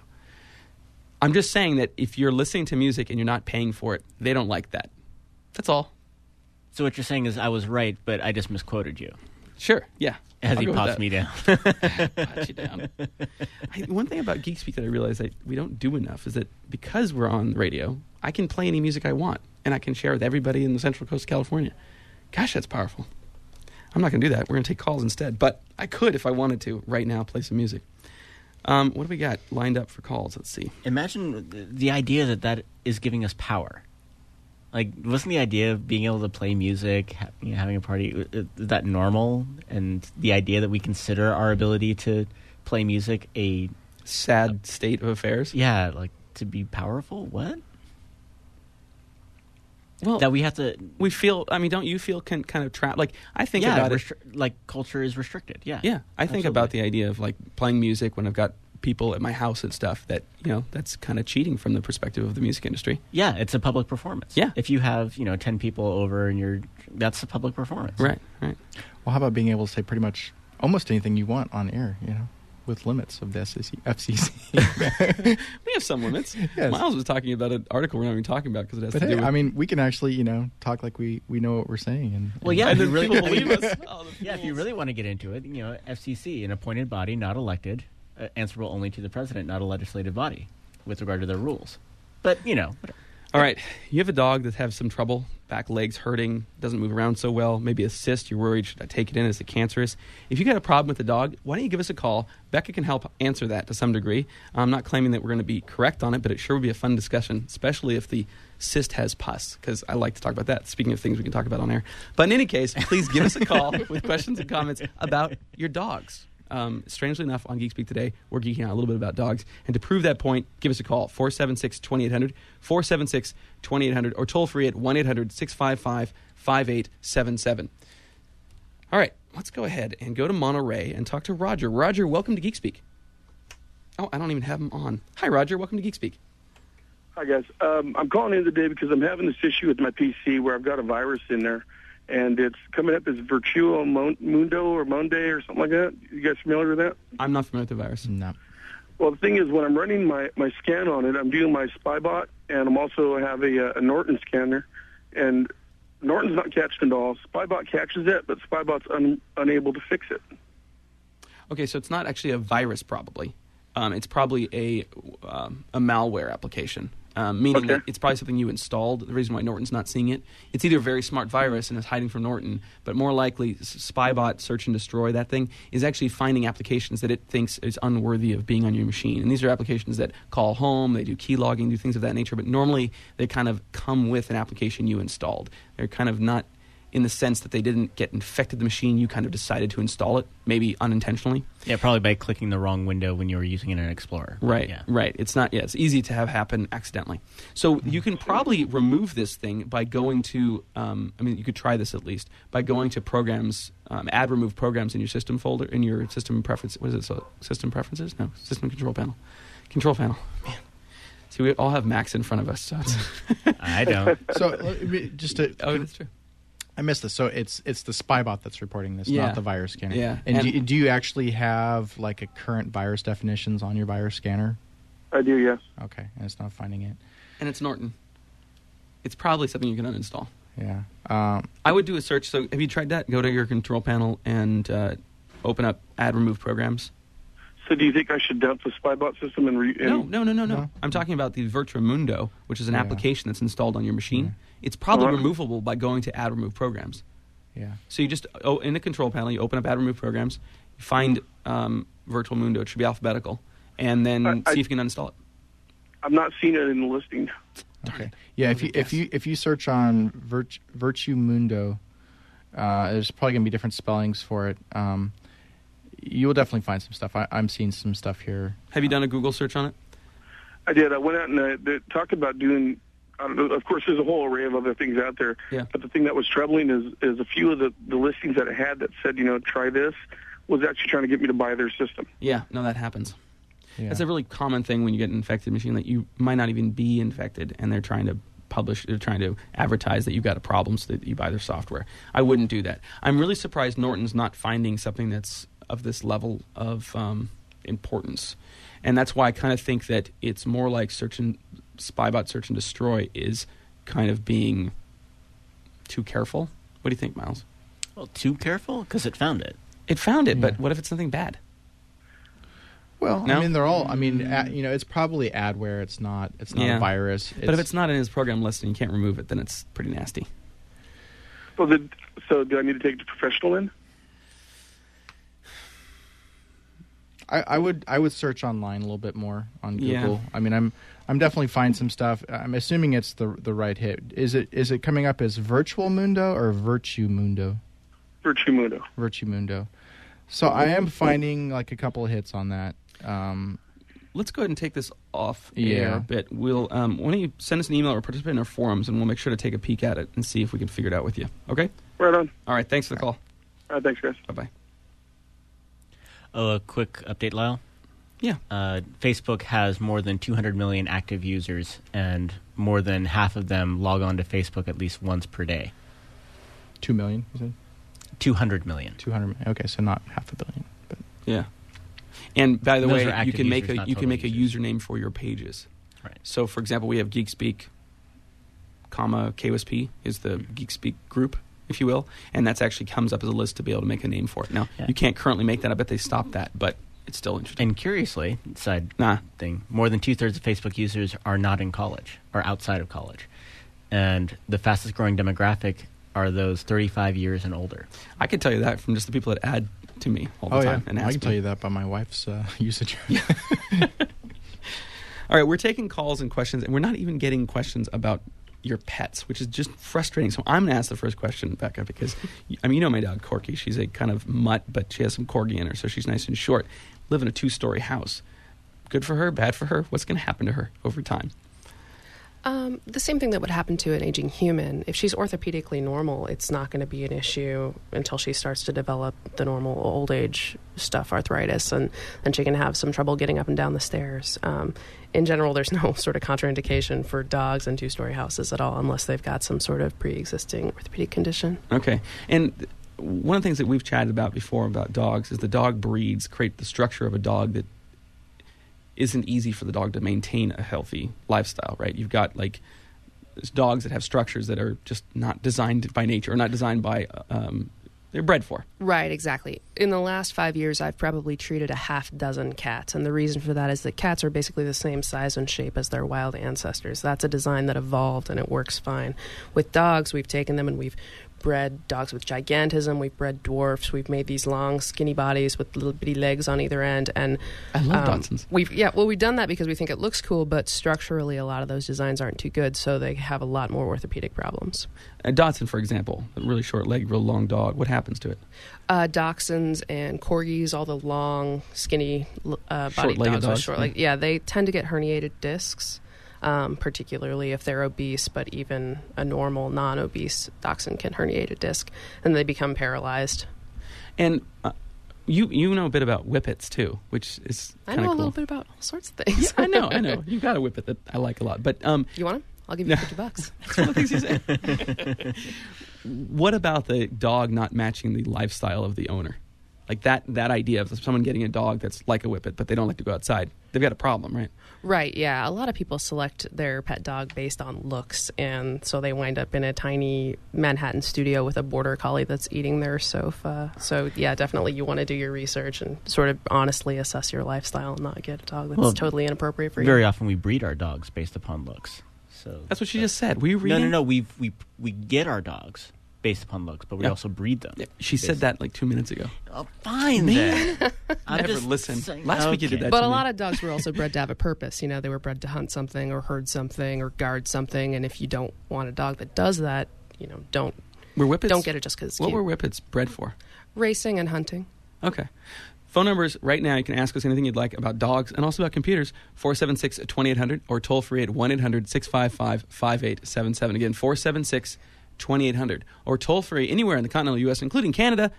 [SPEAKER 1] I'm just saying that if you're listening to music and you're not paying for it, they don't like that. That's all.
[SPEAKER 3] So what you're saying is I was right, but I just misquoted you.
[SPEAKER 1] Sure. Yeah.
[SPEAKER 3] As
[SPEAKER 1] I'll
[SPEAKER 3] he
[SPEAKER 1] go with
[SPEAKER 3] pops
[SPEAKER 1] that.
[SPEAKER 3] me down.
[SPEAKER 1] Pat you down. I, one thing about Geek Speak that I realize that we don't do enough is that because we're on the radio, I can play any music I want, and I can share with everybody in the Central Coast of California. Gosh, that's powerful. I'm not going to do that. We're going to take calls instead. But I could, if I wanted to, right now, play some music. Um, what do we got lined up for calls? Let's see.
[SPEAKER 3] Imagine the- the idea that that is giving us power. Like, wasn't the idea of being able to play music, ha- you know, having a party, i- is that normal? And the idea that we consider our ability to play music a,
[SPEAKER 1] Sad state of affairs.
[SPEAKER 3] yeah, like, to be powerful? What?
[SPEAKER 1] Well,
[SPEAKER 3] That we have to,
[SPEAKER 1] we feel, I mean, don't you feel con- kind of trapped? Like, I think
[SPEAKER 3] yeah,
[SPEAKER 1] about it.
[SPEAKER 3] restri- like, culture is restricted, yeah.
[SPEAKER 1] Yeah, I think
[SPEAKER 3] Absolutely.
[SPEAKER 1] about the idea of like playing music when I've got people at my house and stuff that, you know, that's kind of cheating from the perspective of the music industry.
[SPEAKER 3] Yeah, it's a public performance.
[SPEAKER 1] Yeah.
[SPEAKER 3] If you have, you know, ten people over and you're, that's a public performance.
[SPEAKER 1] Right, right.
[SPEAKER 4] Well, how about being able to say pretty much almost anything you want on air? You know, with limits of the F C C.
[SPEAKER 1] We have some limits.
[SPEAKER 4] Yes.
[SPEAKER 1] Miles was talking about an article we're not even talking about because it has
[SPEAKER 4] But
[SPEAKER 1] to
[SPEAKER 4] hey,
[SPEAKER 1] do with...
[SPEAKER 4] I mean, we can actually, you know, talk like we, we know what we're saying. And,
[SPEAKER 3] Well,
[SPEAKER 4] and-
[SPEAKER 3] yeah,
[SPEAKER 1] and
[SPEAKER 3] if
[SPEAKER 1] then
[SPEAKER 3] you really,
[SPEAKER 1] people
[SPEAKER 3] I mean,
[SPEAKER 1] believe us. Oh, the
[SPEAKER 3] yeah, if you
[SPEAKER 1] fools.
[SPEAKER 3] really want to get into it, you know, F C C, an appointed body, not elected, uh, answerable only to the president, not a legislative body, with regard to their rules. But, you know, whatever.
[SPEAKER 1] All right, you have a dog that has some trouble, back legs hurting, doesn't move around so well, maybe a cyst, you're worried, should I take it in, is it cancerous? If you got a problem with the dog, why don't you give us a call? Becca can help answer that to some degree. I'm not claiming that we're going to be correct on it, but it sure would be a fun discussion, especially if the cyst has pus, because I like to talk about that, speaking of things we can talk about on air. But in any case, please give us a call with questions and comments about your dogs. Um, strangely enough, on Geek Speak today, we're geeking out a little bit about dogs. And to prove that point, give us a call, four seven six, two eight zero zero, four seven six, two eight zero zero, or toll free at one eight hundred, six five five, five eight seven seven. All right, let's go ahead and go to Monterey and talk to Roger. Roger, welcome to Geek Speak. Oh, I don't even have him on. Hi, Roger. Welcome to Geek Speak.
[SPEAKER 6] Hi, guys. Um, I'm calling in today because I'm having this issue with my P C where I've got a virus in there, and it's coming up as Virtuo Mon- Mundo or Monday or something like that. You guys familiar with that?
[SPEAKER 1] I'm not familiar with the virus.
[SPEAKER 4] No.
[SPEAKER 6] Well, the thing is, when I'm running my, my scan on it, I'm doing my Spybot, and I'm also have a, a Norton scanner, and Norton's not catching it all. Spybot catches it, but Spybot's un- unable to fix it.
[SPEAKER 1] Okay, so it's not actually a virus, probably. Um, it's probably a um, a malware application, um, meaning
[SPEAKER 6] Okay.
[SPEAKER 1] that it's probably something you installed. The reason why Norton's not seeing it, it's either a very smart virus and is hiding from Norton, but more likely S- Spybot Search and Destroy, that thing, is actually finding applications that it thinks is unworthy of being on your machine. And these are applications that call home, they do key logging, do things of that nature, but normally they kind of come with an application you installed. They're kind of not in the sense that they didn't get infected the machine, you kind of decided to install it, maybe unintentionally.
[SPEAKER 3] Yeah, probably by clicking the wrong window when you were using it in Explorer.
[SPEAKER 1] Right,
[SPEAKER 3] Yeah.
[SPEAKER 1] right. It's not, yeah, it's easy to have happen accidentally. So you can probably remove this thing by going to, um, I mean, you could try this at least, by going to programs, um, add remove programs in your system folder, in your system preference, what is it, so system preferences? No, system control panel. Control panel. Man. See, we all have Macs in front of us, so it's...
[SPEAKER 3] I don't.
[SPEAKER 4] So let me- just to,
[SPEAKER 1] oh, that's true.
[SPEAKER 4] I missed this. So it's it's the Spybot that's reporting this,
[SPEAKER 1] Yeah.
[SPEAKER 4] not the virus scanner.
[SPEAKER 1] Yeah.
[SPEAKER 4] And,
[SPEAKER 1] And-
[SPEAKER 4] do, do you actually have like a current virus definitions on your virus scanner?
[SPEAKER 6] I do, yes.
[SPEAKER 4] Okay, and it's not finding it.
[SPEAKER 1] And it's Norton. It's probably something you can uninstall.
[SPEAKER 4] Yeah. Um,
[SPEAKER 1] I would do a search. So have you tried that? Go to your control panel and uh, open up add remove programs.
[SPEAKER 6] So do you think I should dump the Spybot system and... Re- and
[SPEAKER 1] No, no, no, no, no.
[SPEAKER 4] No.
[SPEAKER 1] I'm talking about the Virtuamundo, which is an
[SPEAKER 4] Yeah.
[SPEAKER 1] application that's installed on your machine. It's probably
[SPEAKER 6] Uh-huh.
[SPEAKER 1] removable by going to add remove programs.
[SPEAKER 4] yeah.
[SPEAKER 1] So you just, oh, in the control panel, you open up add remove programs, you find um, Virtuamundo, it should be alphabetical, and then
[SPEAKER 6] I- I-
[SPEAKER 1] see if you can uninstall it.
[SPEAKER 6] I'm not seeing it in the listing.
[SPEAKER 4] Okay. Yeah. If you if you if you search on Virt, Virtue Mundo, uh, there's probably gonna be different spellings for it. Um, you will definitely find some stuff. I, I'm seeing some stuff here.
[SPEAKER 1] Have you done a Google search on it?
[SPEAKER 6] I did. I went out and uh, they talked about doing... I don't know, of course, there's a whole array of other things out there.
[SPEAKER 1] Yeah.
[SPEAKER 6] But the thing that was troubling is, is a few of the, the listings that it had that said, you know, try this, was actually trying to get me to buy their system.
[SPEAKER 1] Yeah, no, that happens.
[SPEAKER 4] Yeah.
[SPEAKER 1] That's a really common thing when you get an infected machine that you might not even be infected, and they're trying to publish, they're trying to advertise that you've got a problem so that you buy their software. I wouldn't do that. I'm really surprised Norton's not finding something that's of this level of um, importance. And that's why I kind of think that it's more like search and Spybot Search and Destroy is kind of being too careful. What do you think, Miles?
[SPEAKER 3] Well, too careful? Because it found it.
[SPEAKER 1] It found it,
[SPEAKER 4] Yeah.
[SPEAKER 1] but what if it's something bad?
[SPEAKER 4] Well,
[SPEAKER 1] No?
[SPEAKER 4] I mean, they're all. I mean, ad, you know, it's probably adware. It's not. It's not
[SPEAKER 1] Yeah.
[SPEAKER 4] a virus.
[SPEAKER 1] But if it's not in his program list and you can't remove it, then it's pretty nasty.
[SPEAKER 6] So, the, so do I need to take it to professional in?
[SPEAKER 4] I, I would I would search online a little bit more on
[SPEAKER 1] Yeah.
[SPEAKER 4] Google. I mean, I'm I'm definitely find some stuff. I'm assuming it's the the right hit. Is it is it coming up as Virtual Mundo or Virtue Mundo?
[SPEAKER 6] Virtue Mundo.
[SPEAKER 4] Virtue Mundo. So I am finding like a couple of hits on that. Um,
[SPEAKER 1] Let's go ahead and take this off
[SPEAKER 4] Yeah.
[SPEAKER 1] air a bit. We'll um, why don't you send us an email or participate in our forums, and we'll make sure to take a peek at it and see if we can figure it out with you. Okay?
[SPEAKER 6] Right on.
[SPEAKER 1] All right. Thanks for the call.
[SPEAKER 6] All right, thanks, guys.
[SPEAKER 1] Bye bye.
[SPEAKER 3] Oh, a quick update, Lyle.
[SPEAKER 1] Yeah.
[SPEAKER 3] Uh, Facebook has more than two hundred million active users, and more than half of them log on to Facebook at least once per day.
[SPEAKER 4] two million. You said
[SPEAKER 3] two hundred million.
[SPEAKER 4] two hundred. Okay, so not half a billion. But
[SPEAKER 1] Yeah. And by the
[SPEAKER 3] Those
[SPEAKER 1] way,
[SPEAKER 3] are
[SPEAKER 1] you
[SPEAKER 3] active
[SPEAKER 1] can make
[SPEAKER 3] users,
[SPEAKER 1] a
[SPEAKER 3] not
[SPEAKER 1] you can
[SPEAKER 3] total
[SPEAKER 1] make a
[SPEAKER 3] users.
[SPEAKER 1] username for your pages.
[SPEAKER 3] Right.
[SPEAKER 1] So, for example, we have GeekSpeak, comma K O S P is the GeekSpeak group, if you will, and that's actually comes up as a list to be able to make a name for it. Now,
[SPEAKER 3] Yeah.
[SPEAKER 1] you can't currently make that. I bet they stopped that, but it's still interesting.
[SPEAKER 3] And curiously, side
[SPEAKER 1] Nah.
[SPEAKER 3] thing, more than two-thirds of Facebook users are not in college, or outside of college. And the fastest growing demographic are those thirty-five years and older.
[SPEAKER 1] I can tell you that from just the people that add to me all the
[SPEAKER 4] oh yeah,
[SPEAKER 1] time and ask
[SPEAKER 4] I can
[SPEAKER 1] me.
[SPEAKER 4] tell you that by my wife's uh, usage.
[SPEAKER 1] All right, we're taking calls and questions, and we're not even getting questions about your pets, which is just frustrating. So I'm going to ask the first question, Becca, because, I mean, you know my dog, Corky. She's a kind of mutt, but she has some corgi in her, so she's nice and short. Live in a two-story house. Good for her, bad for her? What's going to happen to her over time?
[SPEAKER 5] Um, the same thing that would happen to an aging human. If she's orthopedically normal, it's not going to be an issue until she starts to develop the normal old age stuff, arthritis, and then she can have some trouble getting up and down the stairs. Um, in general, there's no sort of contraindication for dogs in two-story houses at all unless they've got some sort of pre-existing orthopedic condition.
[SPEAKER 1] Okay. And one of the things that we've chatted about before about dogs is the dog breeds create the structure of a dog that isn't easy for the dog to maintain a healthy lifestyle, right? You've got like there's dogs that have structures that are just not designed by nature or not designed by um, they're bred for.
[SPEAKER 5] Right, exactly. In the last five years, I've probably treated a half dozen cats, and the reason for that is that cats are basically the same size and shape as their wild ancestors. That's a design that evolved, and it works fine. With dogs, we've taken them and we've bred dogs with gigantism. We've bred dwarfs. We've made these long, skinny bodies with little bitty legs on either end. And
[SPEAKER 1] I love
[SPEAKER 5] um,
[SPEAKER 1] Dachshunds.
[SPEAKER 5] We've yeah, well, we've done that because we think it looks cool, but structurally, a lot of those designs aren't too good, so they have a lot more orthopedic problems.
[SPEAKER 1] A Dachshund, for example, a really short leg, real long dog. What happens to it?
[SPEAKER 5] Uh, Dachshunds and corgis, all the long, skinny uh, bodied
[SPEAKER 1] Short-legged
[SPEAKER 5] dogs, with
[SPEAKER 1] dogs,
[SPEAKER 5] short
[SPEAKER 1] yeah.
[SPEAKER 5] leg. Yeah, they tend to get herniated discs. Um, particularly if they're obese, but even a normal, non-obese dachshund can herniate a disc, and they become paralyzed.
[SPEAKER 1] And uh, you you know a bit about whippets, too, which is
[SPEAKER 5] I
[SPEAKER 1] kind
[SPEAKER 5] know
[SPEAKER 1] of
[SPEAKER 5] a
[SPEAKER 1] cool.
[SPEAKER 5] little bit about all sorts of things.
[SPEAKER 1] Yeah, I know, I know. You've got a whippet that I like a lot. But um,
[SPEAKER 5] You want them? I'll give you fifty bucks.
[SPEAKER 1] that's one of the things you say. What about the dog not matching the lifestyle of the owner? Like that, that idea of someone getting a dog that's like a whippet, but they don't like to go outside. They've got a problem, right?
[SPEAKER 5] Right, yeah. A lot of people select their pet dog based on looks, and so they wind up in a tiny Manhattan studio with a border collie that's eating their sofa. So, yeah, definitely you want to do your research and sort of honestly assess your lifestyle and not get a dog that's
[SPEAKER 3] Well,
[SPEAKER 5] totally inappropriate for you.
[SPEAKER 3] Very often we breed our dogs based upon looks. So
[SPEAKER 1] That's what she just said. Were you
[SPEAKER 3] no,
[SPEAKER 1] reading?
[SPEAKER 3] no, no. We we we get our dogs based upon looks, but we
[SPEAKER 1] Yeah.
[SPEAKER 3] also breed them.
[SPEAKER 1] Yeah, she said that like two minutes ago.
[SPEAKER 3] Oh, fine then. I'm
[SPEAKER 1] Never
[SPEAKER 3] just
[SPEAKER 1] listen.
[SPEAKER 3] saying-
[SPEAKER 1] Last week you did
[SPEAKER 3] okay.
[SPEAKER 1] that.
[SPEAKER 5] But
[SPEAKER 1] to
[SPEAKER 5] a
[SPEAKER 1] me.
[SPEAKER 5] lot of dogs were also bred to have a purpose. You know, they were bred to hunt something or herd something or guard something. And if you don't want a dog that does that, you know, don't
[SPEAKER 1] Were whippets?
[SPEAKER 5] don't get it just because it's
[SPEAKER 1] What
[SPEAKER 5] cute.
[SPEAKER 1] were whippets bred for?
[SPEAKER 5] Racing and hunting.
[SPEAKER 1] Okay. Phone numbers right now. You can ask us anything you'd like about dogs and also about computers. four seven six, two eight hundred or toll free at one eight hundred, six five five, five eight seven seven. Again, four seven six, two eight hundred or toll free anywhere in the continental U S, including Canada,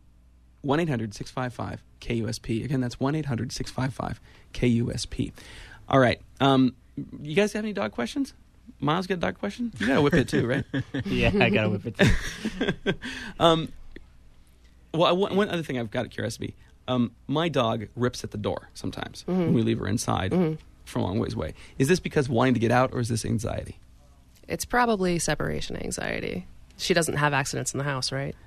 [SPEAKER 1] one eight hundred, six five five, K U S P. Again, that's one eight hundred, six five five, K U S P. All right. Um, you guys have any dog questions? Miles, got a dog question? You got a whippet too, right?
[SPEAKER 3] Yeah, I got to whip it. Too.
[SPEAKER 1] um, well, one, one other thing I've got at curiosity. Um, my dog rips at the door sometimes
[SPEAKER 5] Mm-hmm.
[SPEAKER 1] when we leave her inside from a long ways away. Is this because wanting to get out or is this anxiety?
[SPEAKER 5] It's probably separation anxiety. She doesn't have accidents in the house, right?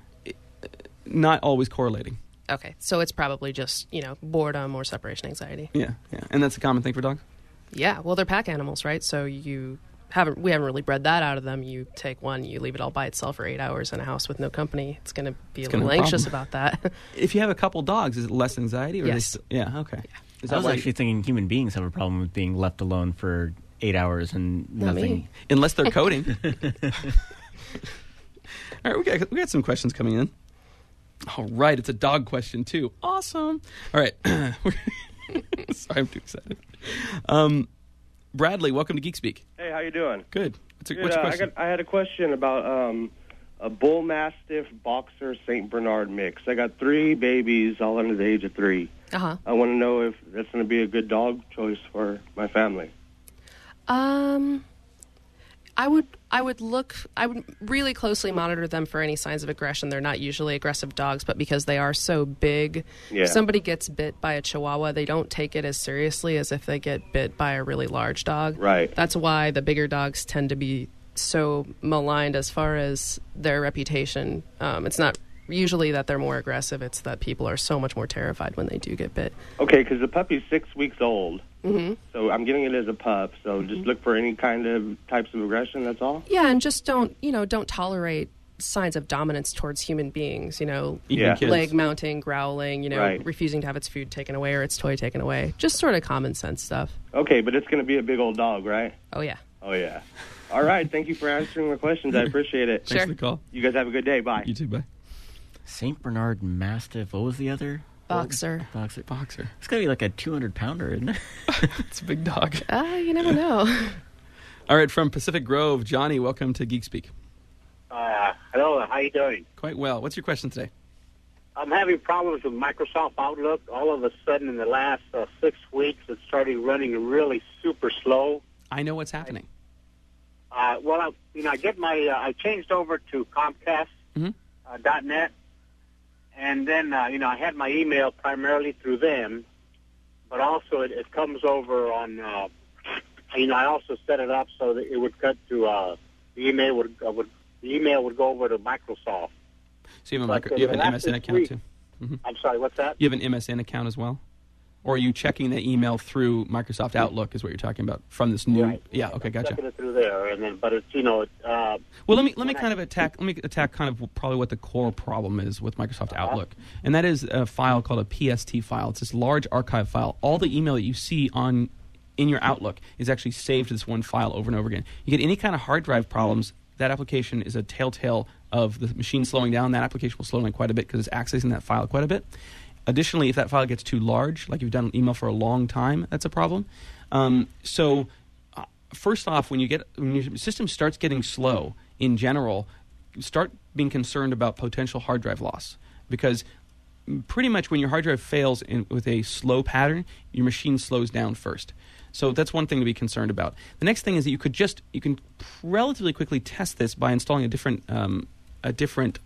[SPEAKER 1] Not always correlating.
[SPEAKER 5] Okay, so it's probably just, you know, boredom or separation anxiety.
[SPEAKER 1] Yeah, yeah. And that's a common thing for dogs?
[SPEAKER 5] Yeah, well, they're pack animals, right? So you haven't, we haven't really bred that out of them. You take one, you leave it all by itself for eight hours in a house with no company. It's going to be a
[SPEAKER 1] gonna
[SPEAKER 5] little
[SPEAKER 1] have a
[SPEAKER 5] anxious
[SPEAKER 1] problem.
[SPEAKER 5] about that.
[SPEAKER 1] If you have a couple dogs, is it less anxiety? Or
[SPEAKER 5] Yes.
[SPEAKER 1] They still, yeah, okay. Is
[SPEAKER 3] I was
[SPEAKER 1] why-
[SPEAKER 3] actually thinking human beings have a problem with being left alone for eight hours and
[SPEAKER 5] Not
[SPEAKER 3] nothing.
[SPEAKER 5] me.
[SPEAKER 1] Unless they're coding. All right, we got, we got some questions coming in. All right, it's a dog question, too. Awesome. All right. Sorry, I'm too excited. Um, Bradley, welcome to Geek Speak.
[SPEAKER 7] Hey, how you doing?
[SPEAKER 1] Good. What's, a,
[SPEAKER 7] Good,
[SPEAKER 1] what's your
[SPEAKER 7] uh, I,
[SPEAKER 1] question?
[SPEAKER 7] got, I had a question about um, a Bull Mastiff Boxer Saint Bernard mix. I got three babies, all under the age of three.
[SPEAKER 5] Uh-huh.
[SPEAKER 7] I want to know if that's going to be a good dog choice for my family.
[SPEAKER 5] Um, I would I would look I would really closely monitor them for any signs of aggression. They're not usually aggressive dogs, but because they are so big,
[SPEAKER 7] Yeah.
[SPEAKER 5] if somebody gets bit by a Chihuahua, they don't take it as seriously as if they get bit by a really large dog.
[SPEAKER 7] Right.
[SPEAKER 5] That's why the bigger dogs tend to be so maligned as far as their reputation. Um, it's not usually that they're more aggressive. It's that people are so much more terrified when they do get bit.
[SPEAKER 7] Okay, because the puppy's six weeks old,
[SPEAKER 5] Mm-hmm.
[SPEAKER 7] so I'm getting it as a pup. So just look for any kind of types of aggression. That's all.
[SPEAKER 5] Yeah, and just don't, you know, don't tolerate signs of dominance towards human beings, you know,
[SPEAKER 1] Even
[SPEAKER 7] Yeah.
[SPEAKER 1] kids.
[SPEAKER 5] leg mounting, growling, you know,
[SPEAKER 7] Right.
[SPEAKER 5] refusing to have its food taken away or its toy taken away. Just sort of common sense stuff.
[SPEAKER 7] Okay, but it's going to be a big old dog, right?
[SPEAKER 5] Oh, yeah.
[SPEAKER 7] Oh yeah. All right. Thank you for answering my questions. I appreciate it.
[SPEAKER 1] Thanks for the call.
[SPEAKER 7] You guys have a good day. Bye.
[SPEAKER 1] You too, bye.
[SPEAKER 3] Saint Bernard Mastiff. What was the other?
[SPEAKER 5] Boxer.
[SPEAKER 3] Boxer.
[SPEAKER 1] Boxer.
[SPEAKER 3] It's gotta be like a two hundred pounder, isn't it?
[SPEAKER 1] It's a big dog.
[SPEAKER 5] Uh, you never know.
[SPEAKER 1] All right, from Pacific Grove, Johnny, welcome to Geek Speak.
[SPEAKER 8] Uh, hello, how you doing?
[SPEAKER 1] Quite well. What's your question today?
[SPEAKER 8] I'm having problems with Microsoft Outlook. All of a sudden, in the last uh, six weeks, it's started running really super slow.
[SPEAKER 1] I know what's happening.
[SPEAKER 8] Uh, well, I, you know, I get my, uh, I changed over to Comcast
[SPEAKER 1] Mhm.
[SPEAKER 8] uh, dot net, and then uh, you know, I had my email primarily through them, but also it, it comes over on, uh, you know, I also set it up so that it would cut to uh, the email would uh, would the email would go over to Microsoft.
[SPEAKER 1] So you have, a
[SPEAKER 8] But
[SPEAKER 1] micro,
[SPEAKER 8] for
[SPEAKER 1] you have
[SPEAKER 8] the
[SPEAKER 1] an
[SPEAKER 8] last
[SPEAKER 1] M S N
[SPEAKER 8] six
[SPEAKER 1] account
[SPEAKER 8] weeks-
[SPEAKER 1] too?
[SPEAKER 8] I'm sorry, what's that?
[SPEAKER 1] You have an M S N account as well? Or are you checking the email through Microsoft Outlook is what you're talking about from this new...
[SPEAKER 8] Right.
[SPEAKER 1] Yeah, okay, gotcha.
[SPEAKER 8] Checking it through there, and then, but it's, you know, it, uh,
[SPEAKER 1] Well, let me let me
[SPEAKER 8] when I-
[SPEAKER 1] kind of attack let me attack kind of probably what the core problem is with Microsoft Outlook, and that is a file called a P S T file. It's this large archive file. All the email that you see on in your Outlook is actually saved to this one file over and over again. You get any kind of hard drive problems, that application is a telltale of the machine slowing down. That application will slow down quite a bit because it's accessing that file quite a bit. Additionally, if that file gets too large, like you've done email for a long time, that's a problem. Um, so, uh, first off, when you get when your system starts getting slow in general, start being concerned about potential hard drive loss, because pretty much when your hard drive fails in, with a slow pattern, your machine slows down first. So that's one thing to be concerned about. The next thing is that you could just you can relatively quickly test this by installing a different um, a different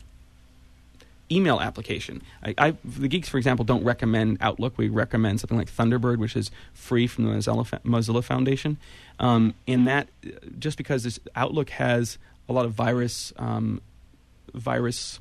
[SPEAKER 1] email application. I, I, the Geeks, for example, don't recommend Outlook. We recommend something like Thunderbird, which is free from the Mozilla, Mozilla Foundation. Um, and that, just because this Outlook has a lot of virus um, virus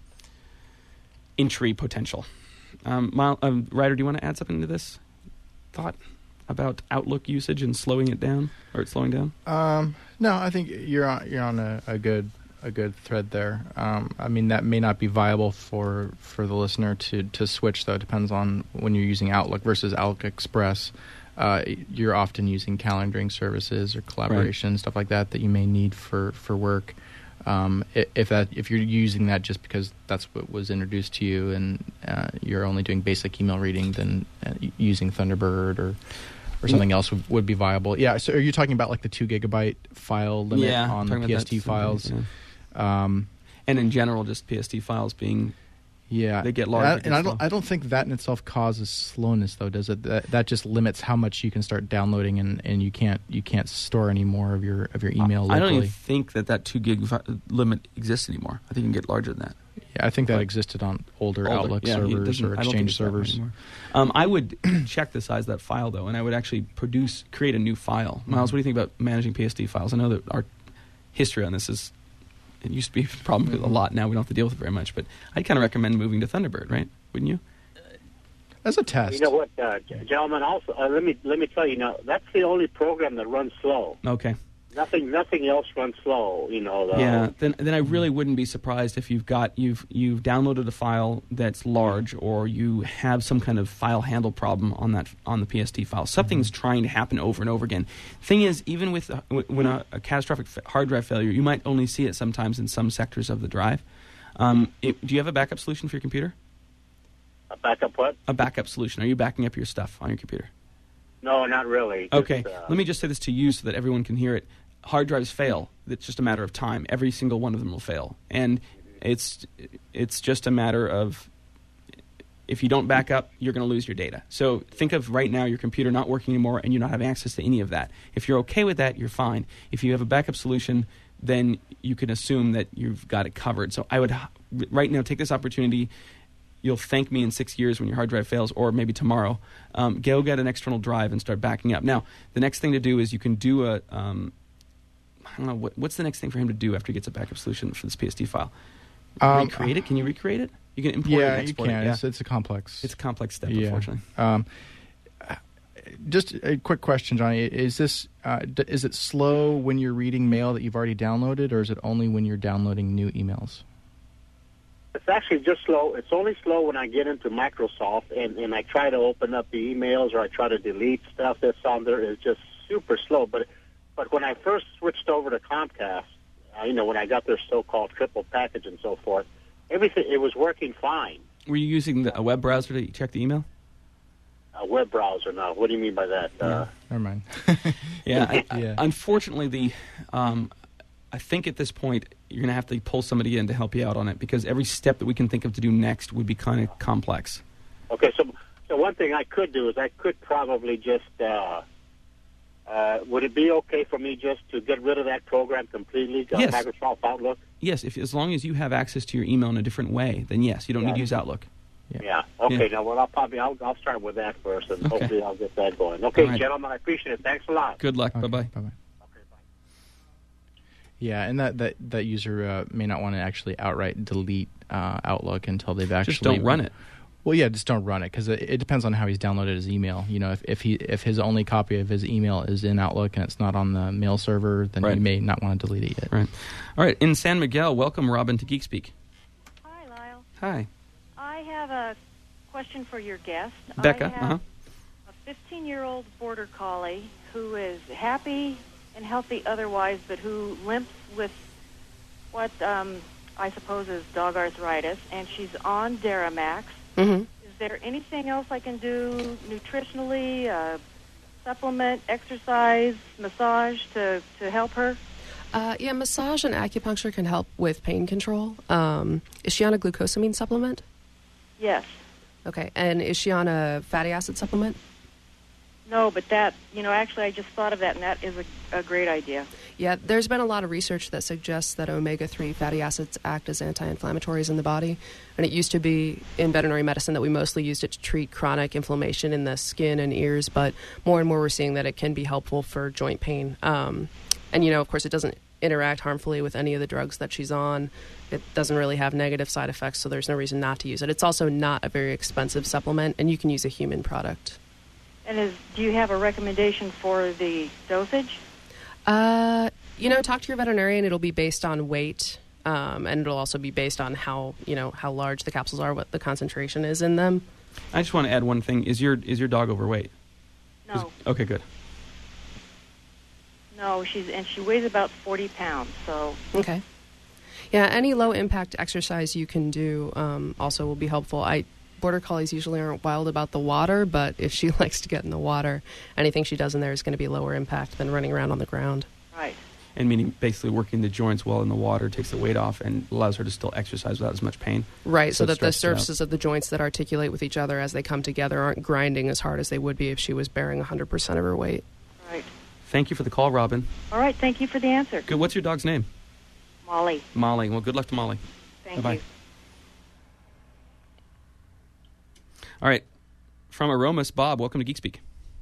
[SPEAKER 1] entry potential. Um, Mile, um, Ryder, do you want to add something to this thought about Outlook usage and slowing it down, or it's slowing down?
[SPEAKER 4] Um, no, I think you're on you're on a, a good a good thread there. Um, I mean, that may not be viable for, for the listener to, to switch, though. It depends on when you're using Outlook versus Outlook Express. Uh, you're often using calendaring services or collaboration,
[SPEAKER 1] Right.
[SPEAKER 4] stuff like that, that you may need for, for work. Um, i- if that if you're using that just because that's what was introduced to you and uh, you're only doing basic email reading, then uh, using Thunderbird or or something else would, would be viable. Yeah. So are you talking about like the two gigabyte file limit
[SPEAKER 1] Yeah,
[SPEAKER 4] on the
[SPEAKER 1] talking about
[SPEAKER 4] P S
[SPEAKER 1] that
[SPEAKER 4] T files?
[SPEAKER 1] yeah.
[SPEAKER 4] Um,
[SPEAKER 1] And in general, just P S T files being
[SPEAKER 4] yeah,
[SPEAKER 1] They get large,
[SPEAKER 4] And, I-
[SPEAKER 1] they get
[SPEAKER 4] and I
[SPEAKER 1] slow.
[SPEAKER 4] don't. I don't think that in itself causes slowness, though, does it? That, that just limits how much you can start downloading, and, and you can't you can't store any more of your of your email locally.
[SPEAKER 1] I don't even think that that two gig vi- limit exists anymore. I think you can get larger than that.
[SPEAKER 4] Yeah, I think that
[SPEAKER 1] But-
[SPEAKER 4] existed on older,
[SPEAKER 1] Older,
[SPEAKER 4] Outlook
[SPEAKER 1] yeah, it
[SPEAKER 4] servers
[SPEAKER 1] doesn't-
[SPEAKER 4] or
[SPEAKER 1] I don't think
[SPEAKER 4] Exchange
[SPEAKER 1] it's that
[SPEAKER 4] servers.
[SPEAKER 1] anymore. Um, I would check the size of that file, though, and I would actually produce, create a new file. Miles, what do you think about managing P S T files? I know that our history on this is, it used to be a problem a lot. Now we don't have to deal with it very much, but I'd kind of recommend moving to Thunderbird, right? Wouldn't you?
[SPEAKER 4] As a test.
[SPEAKER 8] You know what, uh, g- gentlemen? Also, uh, let me let me tell you now. That's the only program that runs slow.
[SPEAKER 1] Okay.
[SPEAKER 8] Nothing, nothing else runs slow. You know. The,
[SPEAKER 1] Yeah, then then I really wouldn't be surprised if you've got you've you've downloaded a file that's large, or you have some kind of file handle problem on that on the P S T file. Something's trying to happen over and over again. Thing is, even with uh, w- when a, a catastrophic fa- hard drive failure, you might only see it sometimes in some sectors of the drive. Um, it, do you have a backup solution for your computer?
[SPEAKER 8] A backup what?
[SPEAKER 1] A backup solution. Are you backing up your stuff on your computer?
[SPEAKER 8] No, not really. Just,
[SPEAKER 1] Okay,
[SPEAKER 8] uh,
[SPEAKER 1] let me just say this to you so that everyone can hear it. Hard drives fail. It's just a matter of time. Every single one of them will fail, and it's it's just a matter of if you don't back up, you're going to lose your data. So think of right now your computer not working anymore, and you not having access to any of that. If you're okay with that, you're fine. If you have a backup solution, then you can assume that you've got it covered. So I would h- right now take this opportunity. You'll thank me in six years when your hard drive fails, or maybe tomorrow. Um, go get an external drive and start backing up. Now, the next thing to do is you can do a, um, I don't know, what, what's the next thing for him to do after he gets a backup solution for this P S T file?
[SPEAKER 4] Um,
[SPEAKER 1] recreate it? Can you recreate it? You can import it
[SPEAKER 4] Yeah,
[SPEAKER 1] and
[SPEAKER 4] you
[SPEAKER 1] export
[SPEAKER 4] can.
[SPEAKER 1] it. Yeah.
[SPEAKER 4] It's, it's a complex.
[SPEAKER 1] It's a complex step,
[SPEAKER 4] yeah.
[SPEAKER 1] unfortunately.
[SPEAKER 4] Um, just a quick question, Johnny. Is this uh, d- is it slow when you're reading mail that you've already downloaded, or is it only when you're downloading new emails?
[SPEAKER 8] It's actually just slow. It's only slow when I get into Microsoft and, and I try to open up the emails or I try to delete stuff that's on there. It's just super slow. But but when I first switched over to Comcast, uh, you know, when I got their so-called triple package and so forth, everything, it was working fine.
[SPEAKER 1] Were you using the, a web browser to check the email?
[SPEAKER 8] A web browser now. What do you mean by that?
[SPEAKER 4] Yeah,
[SPEAKER 8] Uh,
[SPEAKER 4] never mind.
[SPEAKER 1] Yeah, I,
[SPEAKER 4] Yeah.
[SPEAKER 1] unfortunately, the um, I think at this point you're going to have to pull somebody in to help you out on it because every step that we can think of to do next would be kind of complex.
[SPEAKER 8] okay, so so one thing I could do is I could probably just, uh, uh, would it be okay for me just to get rid of that program completely, uh,
[SPEAKER 1] Yes.
[SPEAKER 8] Microsoft Outlook?
[SPEAKER 1] Yes, if as long as you have access to your email in a different way, then yes, you don't
[SPEAKER 8] Yeah.
[SPEAKER 1] need to use Outlook.
[SPEAKER 4] Yeah.
[SPEAKER 8] Yeah. Okay.
[SPEAKER 1] Yeah.
[SPEAKER 8] Now, well, I'll probably I'll, I'll start with that first, and
[SPEAKER 1] Okay.
[SPEAKER 8] hopefully I'll get that going. Okay,
[SPEAKER 1] All right.
[SPEAKER 8] gentlemen, I appreciate it. Thanks a lot.
[SPEAKER 1] Good luck.
[SPEAKER 4] Okay,
[SPEAKER 1] Bye bye.
[SPEAKER 4] Bye-bye.
[SPEAKER 8] Okay, bye.
[SPEAKER 4] Yeah, and that, that, that user uh, may not want to actually outright delete uh, Outlook until they've actually...
[SPEAKER 1] Just don't run it.
[SPEAKER 4] Well, yeah, just don't run it because it, it depends on how he's downloaded his email. You know, if, if he if his only copy of his email is in Outlook and it's not on the mail server, then
[SPEAKER 1] Right.
[SPEAKER 4] he may not want to delete it yet.
[SPEAKER 1] Right. All right. In San Miguel, welcome, Robin, to Geek Speak.
[SPEAKER 9] Hi, Lyle.
[SPEAKER 1] Hi.
[SPEAKER 9] I have a question for your guest.
[SPEAKER 1] Becca.
[SPEAKER 9] I have
[SPEAKER 1] Uh-huh.
[SPEAKER 9] a fifteen-year-old border collie who is happy and healthy otherwise, but who limps with what um, I suppose is dog arthritis, and she's on Deramax.
[SPEAKER 5] Mm-hmm.
[SPEAKER 9] Is there anything else I can do nutritionally, uh, supplement, exercise, massage to, to help her?
[SPEAKER 5] Uh, yeah, massage and acupuncture can help with pain control. Um, is she on a glucosamine supplement?
[SPEAKER 9] Yes.
[SPEAKER 5] Okay. And is she on a fatty acid supplement?
[SPEAKER 9] No, but that, you know, actually I just thought of that, and that is a, a great idea.
[SPEAKER 5] Yeah, there's been a lot of research that suggests that omega three fatty acids act as anti-inflammatories in the body. And it used to be in veterinary medicine that we mostly used it to treat chronic inflammation in the skin and ears, but more and more we're seeing that it can be helpful for joint pain. Um, and, you know, of course, it doesn't interact harmfully with any of the drugs that she's on. It doesn't really have negative side effects, so there's no reason not to use it. It's also not a very expensive supplement, and you can use a human product.
[SPEAKER 9] And is, do you have a recommendation for the dosage?
[SPEAKER 5] Uh, you know, talk to your veterinarian. It'll be based on weight, um, and it'll also be based on how, you know, how large the capsules are, what the concentration is in them.
[SPEAKER 1] I just want to add one thing. Is your is your dog overweight? Is-
[SPEAKER 9] No.
[SPEAKER 1] okay, good.
[SPEAKER 9] No, she's and she weighs about forty pounds, so...
[SPEAKER 5] Okay. Yeah, any low-impact exercise you can do um, also will be helpful. I Border Collies usually aren't wild about the water, but if she likes to get in the water, anything she does in there is going to be lower impact than running around on the ground.
[SPEAKER 9] Right.
[SPEAKER 1] And meaning basically working the joints while in the water takes the weight off and allows her to still exercise without as much pain.
[SPEAKER 5] Right, so,
[SPEAKER 1] So it
[SPEAKER 5] that the
[SPEAKER 1] stretches it out.
[SPEAKER 5] surfaces of the joints that articulate with each other as they come together aren't grinding as hard as they would be if she was bearing one hundred percent of her weight.
[SPEAKER 9] Right.
[SPEAKER 1] Thank you for the call, Robin.
[SPEAKER 9] All right, thank you for the answer.
[SPEAKER 1] Good. What's your dog's name?
[SPEAKER 9] Molly,
[SPEAKER 1] Molly. Well, good luck to Molly.
[SPEAKER 9] thank
[SPEAKER 1] Bye-bye.
[SPEAKER 9] you.
[SPEAKER 1] All right. From Aromas, Bob, welcome to Geek Speak.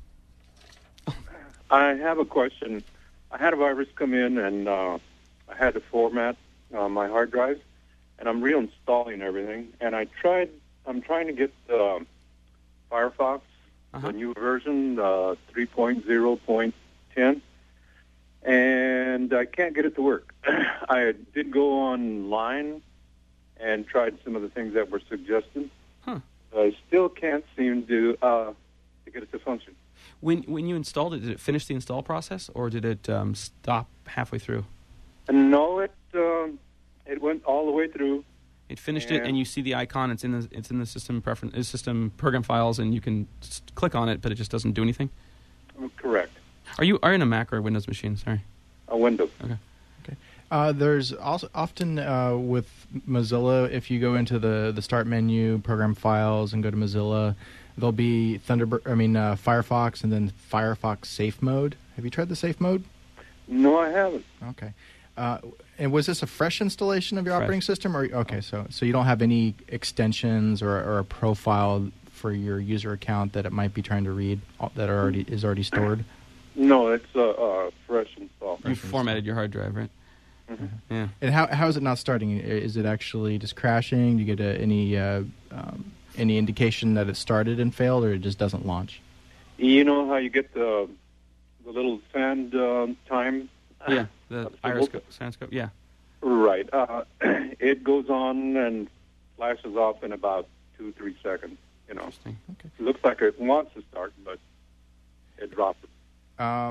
[SPEAKER 10] I have a question. I had a virus come in, and uh, I had to format uh, my hard drive, and I'm reinstalling everything. And I tried. I'm trying to get uh, Firefox,
[SPEAKER 1] Uh-huh.
[SPEAKER 10] the new version, uh, three point oh point ten, and I can't get it to work. I did go online and tried some of the things that were suggested.
[SPEAKER 1] Huh.
[SPEAKER 10] I still can't seem to uh, to get it to function.
[SPEAKER 1] When when you installed it, did it finish the install process, or did it um, stop halfway through?
[SPEAKER 10] No, it um, it went all the way through.
[SPEAKER 1] It finished it,
[SPEAKER 10] Yeah.
[SPEAKER 1] and you see the icon. It's in the it's in the system preference uh, system program files, and you can s- click on it, but it just doesn't do anything.
[SPEAKER 10] Correct.
[SPEAKER 1] Are you are you in a Mac or a Windows machine? Sorry.
[SPEAKER 10] A Windows.
[SPEAKER 1] Okay.
[SPEAKER 4] Uh, there's also often uh, with Mozilla, if you go into the, the start menu, program files, and go to Mozilla, there'll be Thunderbird. I mean uh, Firefox, and then Firefox Safe Mode. Have you tried the Safe Mode?
[SPEAKER 10] No, I haven't.
[SPEAKER 4] Okay. Uh, and was this a fresh installation of your
[SPEAKER 1] Fresh.
[SPEAKER 4] operating system, or okay? So so you don't have any extensions or, or a profile for your user account that it might be trying to read uh, that are already is already stored.
[SPEAKER 10] No, it's a uh, uh, fresh install.
[SPEAKER 1] You formatted your hard drive, right?
[SPEAKER 10] Mhm.
[SPEAKER 1] Yeah.
[SPEAKER 4] And how how is it not starting? Is it actually just crashing? Do you get a, any uh, um, any indication that it started and failed, or it just doesn't launch?
[SPEAKER 10] You know how you get the the little sand um, time?
[SPEAKER 1] Yeah. The
[SPEAKER 10] Uh,
[SPEAKER 1] iris
[SPEAKER 10] look-
[SPEAKER 1] Sandscope. Yeah.
[SPEAKER 10] Right. Uh, it goes on and flashes off in about two, three seconds. You know,
[SPEAKER 1] Interesting.
[SPEAKER 10] it looks like it wants to start, but it drops.
[SPEAKER 4] Um,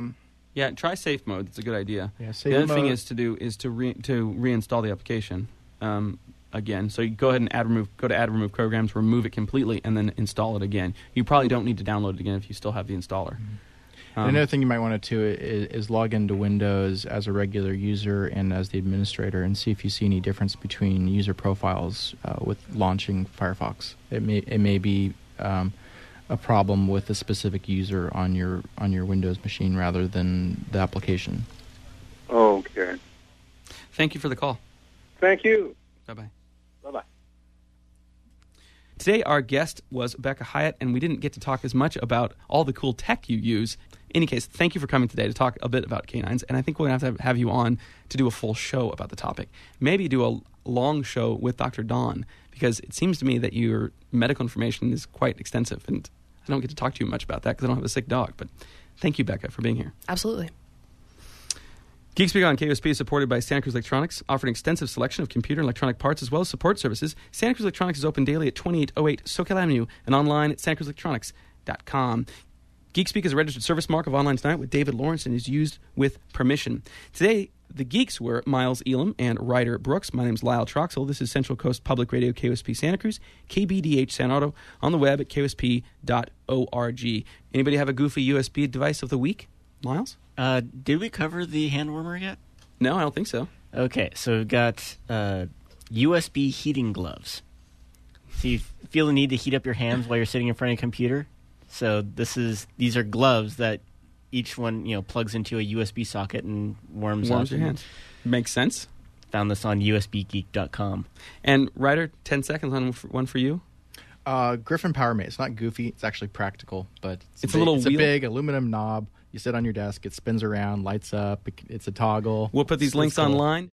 [SPEAKER 1] Yeah, try safe mode. It's a good idea.
[SPEAKER 4] Yeah, safe
[SPEAKER 1] the other thing
[SPEAKER 4] mode-
[SPEAKER 1] is to do is to re, to reinstall the application um, again. So you go ahead and add remove go to add remove programs, remove it completely, and then install it again. You probably don't need to download it again if you still have the installer.
[SPEAKER 4] Mm-hmm.
[SPEAKER 1] Um,
[SPEAKER 4] Another thing you might want to do is, is log into Windows as a regular user and as the administrator, and see if you see any difference between user profiles uh, with launching Firefox. It may it may be um, a problem with a specific user on your on your Windows machine rather than the application.
[SPEAKER 10] Okay.
[SPEAKER 1] Thank you for the call.
[SPEAKER 10] Thank you.
[SPEAKER 1] Bye bye.
[SPEAKER 10] Bye-bye.
[SPEAKER 1] Today, our guest was Becca Hyatt, and we didn't get to talk as much about all the cool tech you use. In any case, thank you for coming today to talk a bit about canines, and I think we're going to have to have you on to do a full show about the topic. Maybe do a long show with Doctor Dawn, because it seems to me that your medical information is quite extensive, and I don't get to talk to you much about that because I don't have a sick dog. But thank you, Becca, for being here.
[SPEAKER 5] Absolutely.
[SPEAKER 1] GeekSpeak on K O S P is supported by Santa Cruz Electronics, offering extensive selection of computer and electronic parts as well as support services. Santa Cruz Electronics is open daily at twenty-eight oh eight Socal Avenue and online at santa cruz electronics dot com. GeekSpeak is a registered service mark of Online Tonight with David Lawrence and is used with permission. Today, the geeks were Miles Elam and Ryder Brooks. My name is Lyle Troxel. This is Central Coast Public Radio, K O S P Santa Cruz, K B D H San Otto, on the web at K O S P dot org. Anybody have a goofy U S B device of the week? Miles?
[SPEAKER 3] Uh, did we cover the hand warmer yet?
[SPEAKER 1] No, I don't think so.
[SPEAKER 3] Okay, so we've got uh, U S B heating gloves. So you feel the need to heat up your hands while you're sitting in front of a computer. So this is these are gloves that each one you know plugs into a U S B socket and warms,
[SPEAKER 1] Warms
[SPEAKER 3] up.
[SPEAKER 1] your hands. Makes sense.
[SPEAKER 3] Found this on U S B geek dot com.
[SPEAKER 1] And Ryder, ten seconds on one for you.
[SPEAKER 4] Uh, Griffin PowerMate. It's not goofy. It's actually practical, but it's,
[SPEAKER 1] It's a
[SPEAKER 4] big,
[SPEAKER 1] little
[SPEAKER 4] It's
[SPEAKER 1] wheel-
[SPEAKER 4] a big aluminum knob. You sit on your desk. It spins around, lights up. It, it's a toggle.
[SPEAKER 1] We'll put these
[SPEAKER 4] It's
[SPEAKER 1] links
[SPEAKER 4] cool.
[SPEAKER 1] online.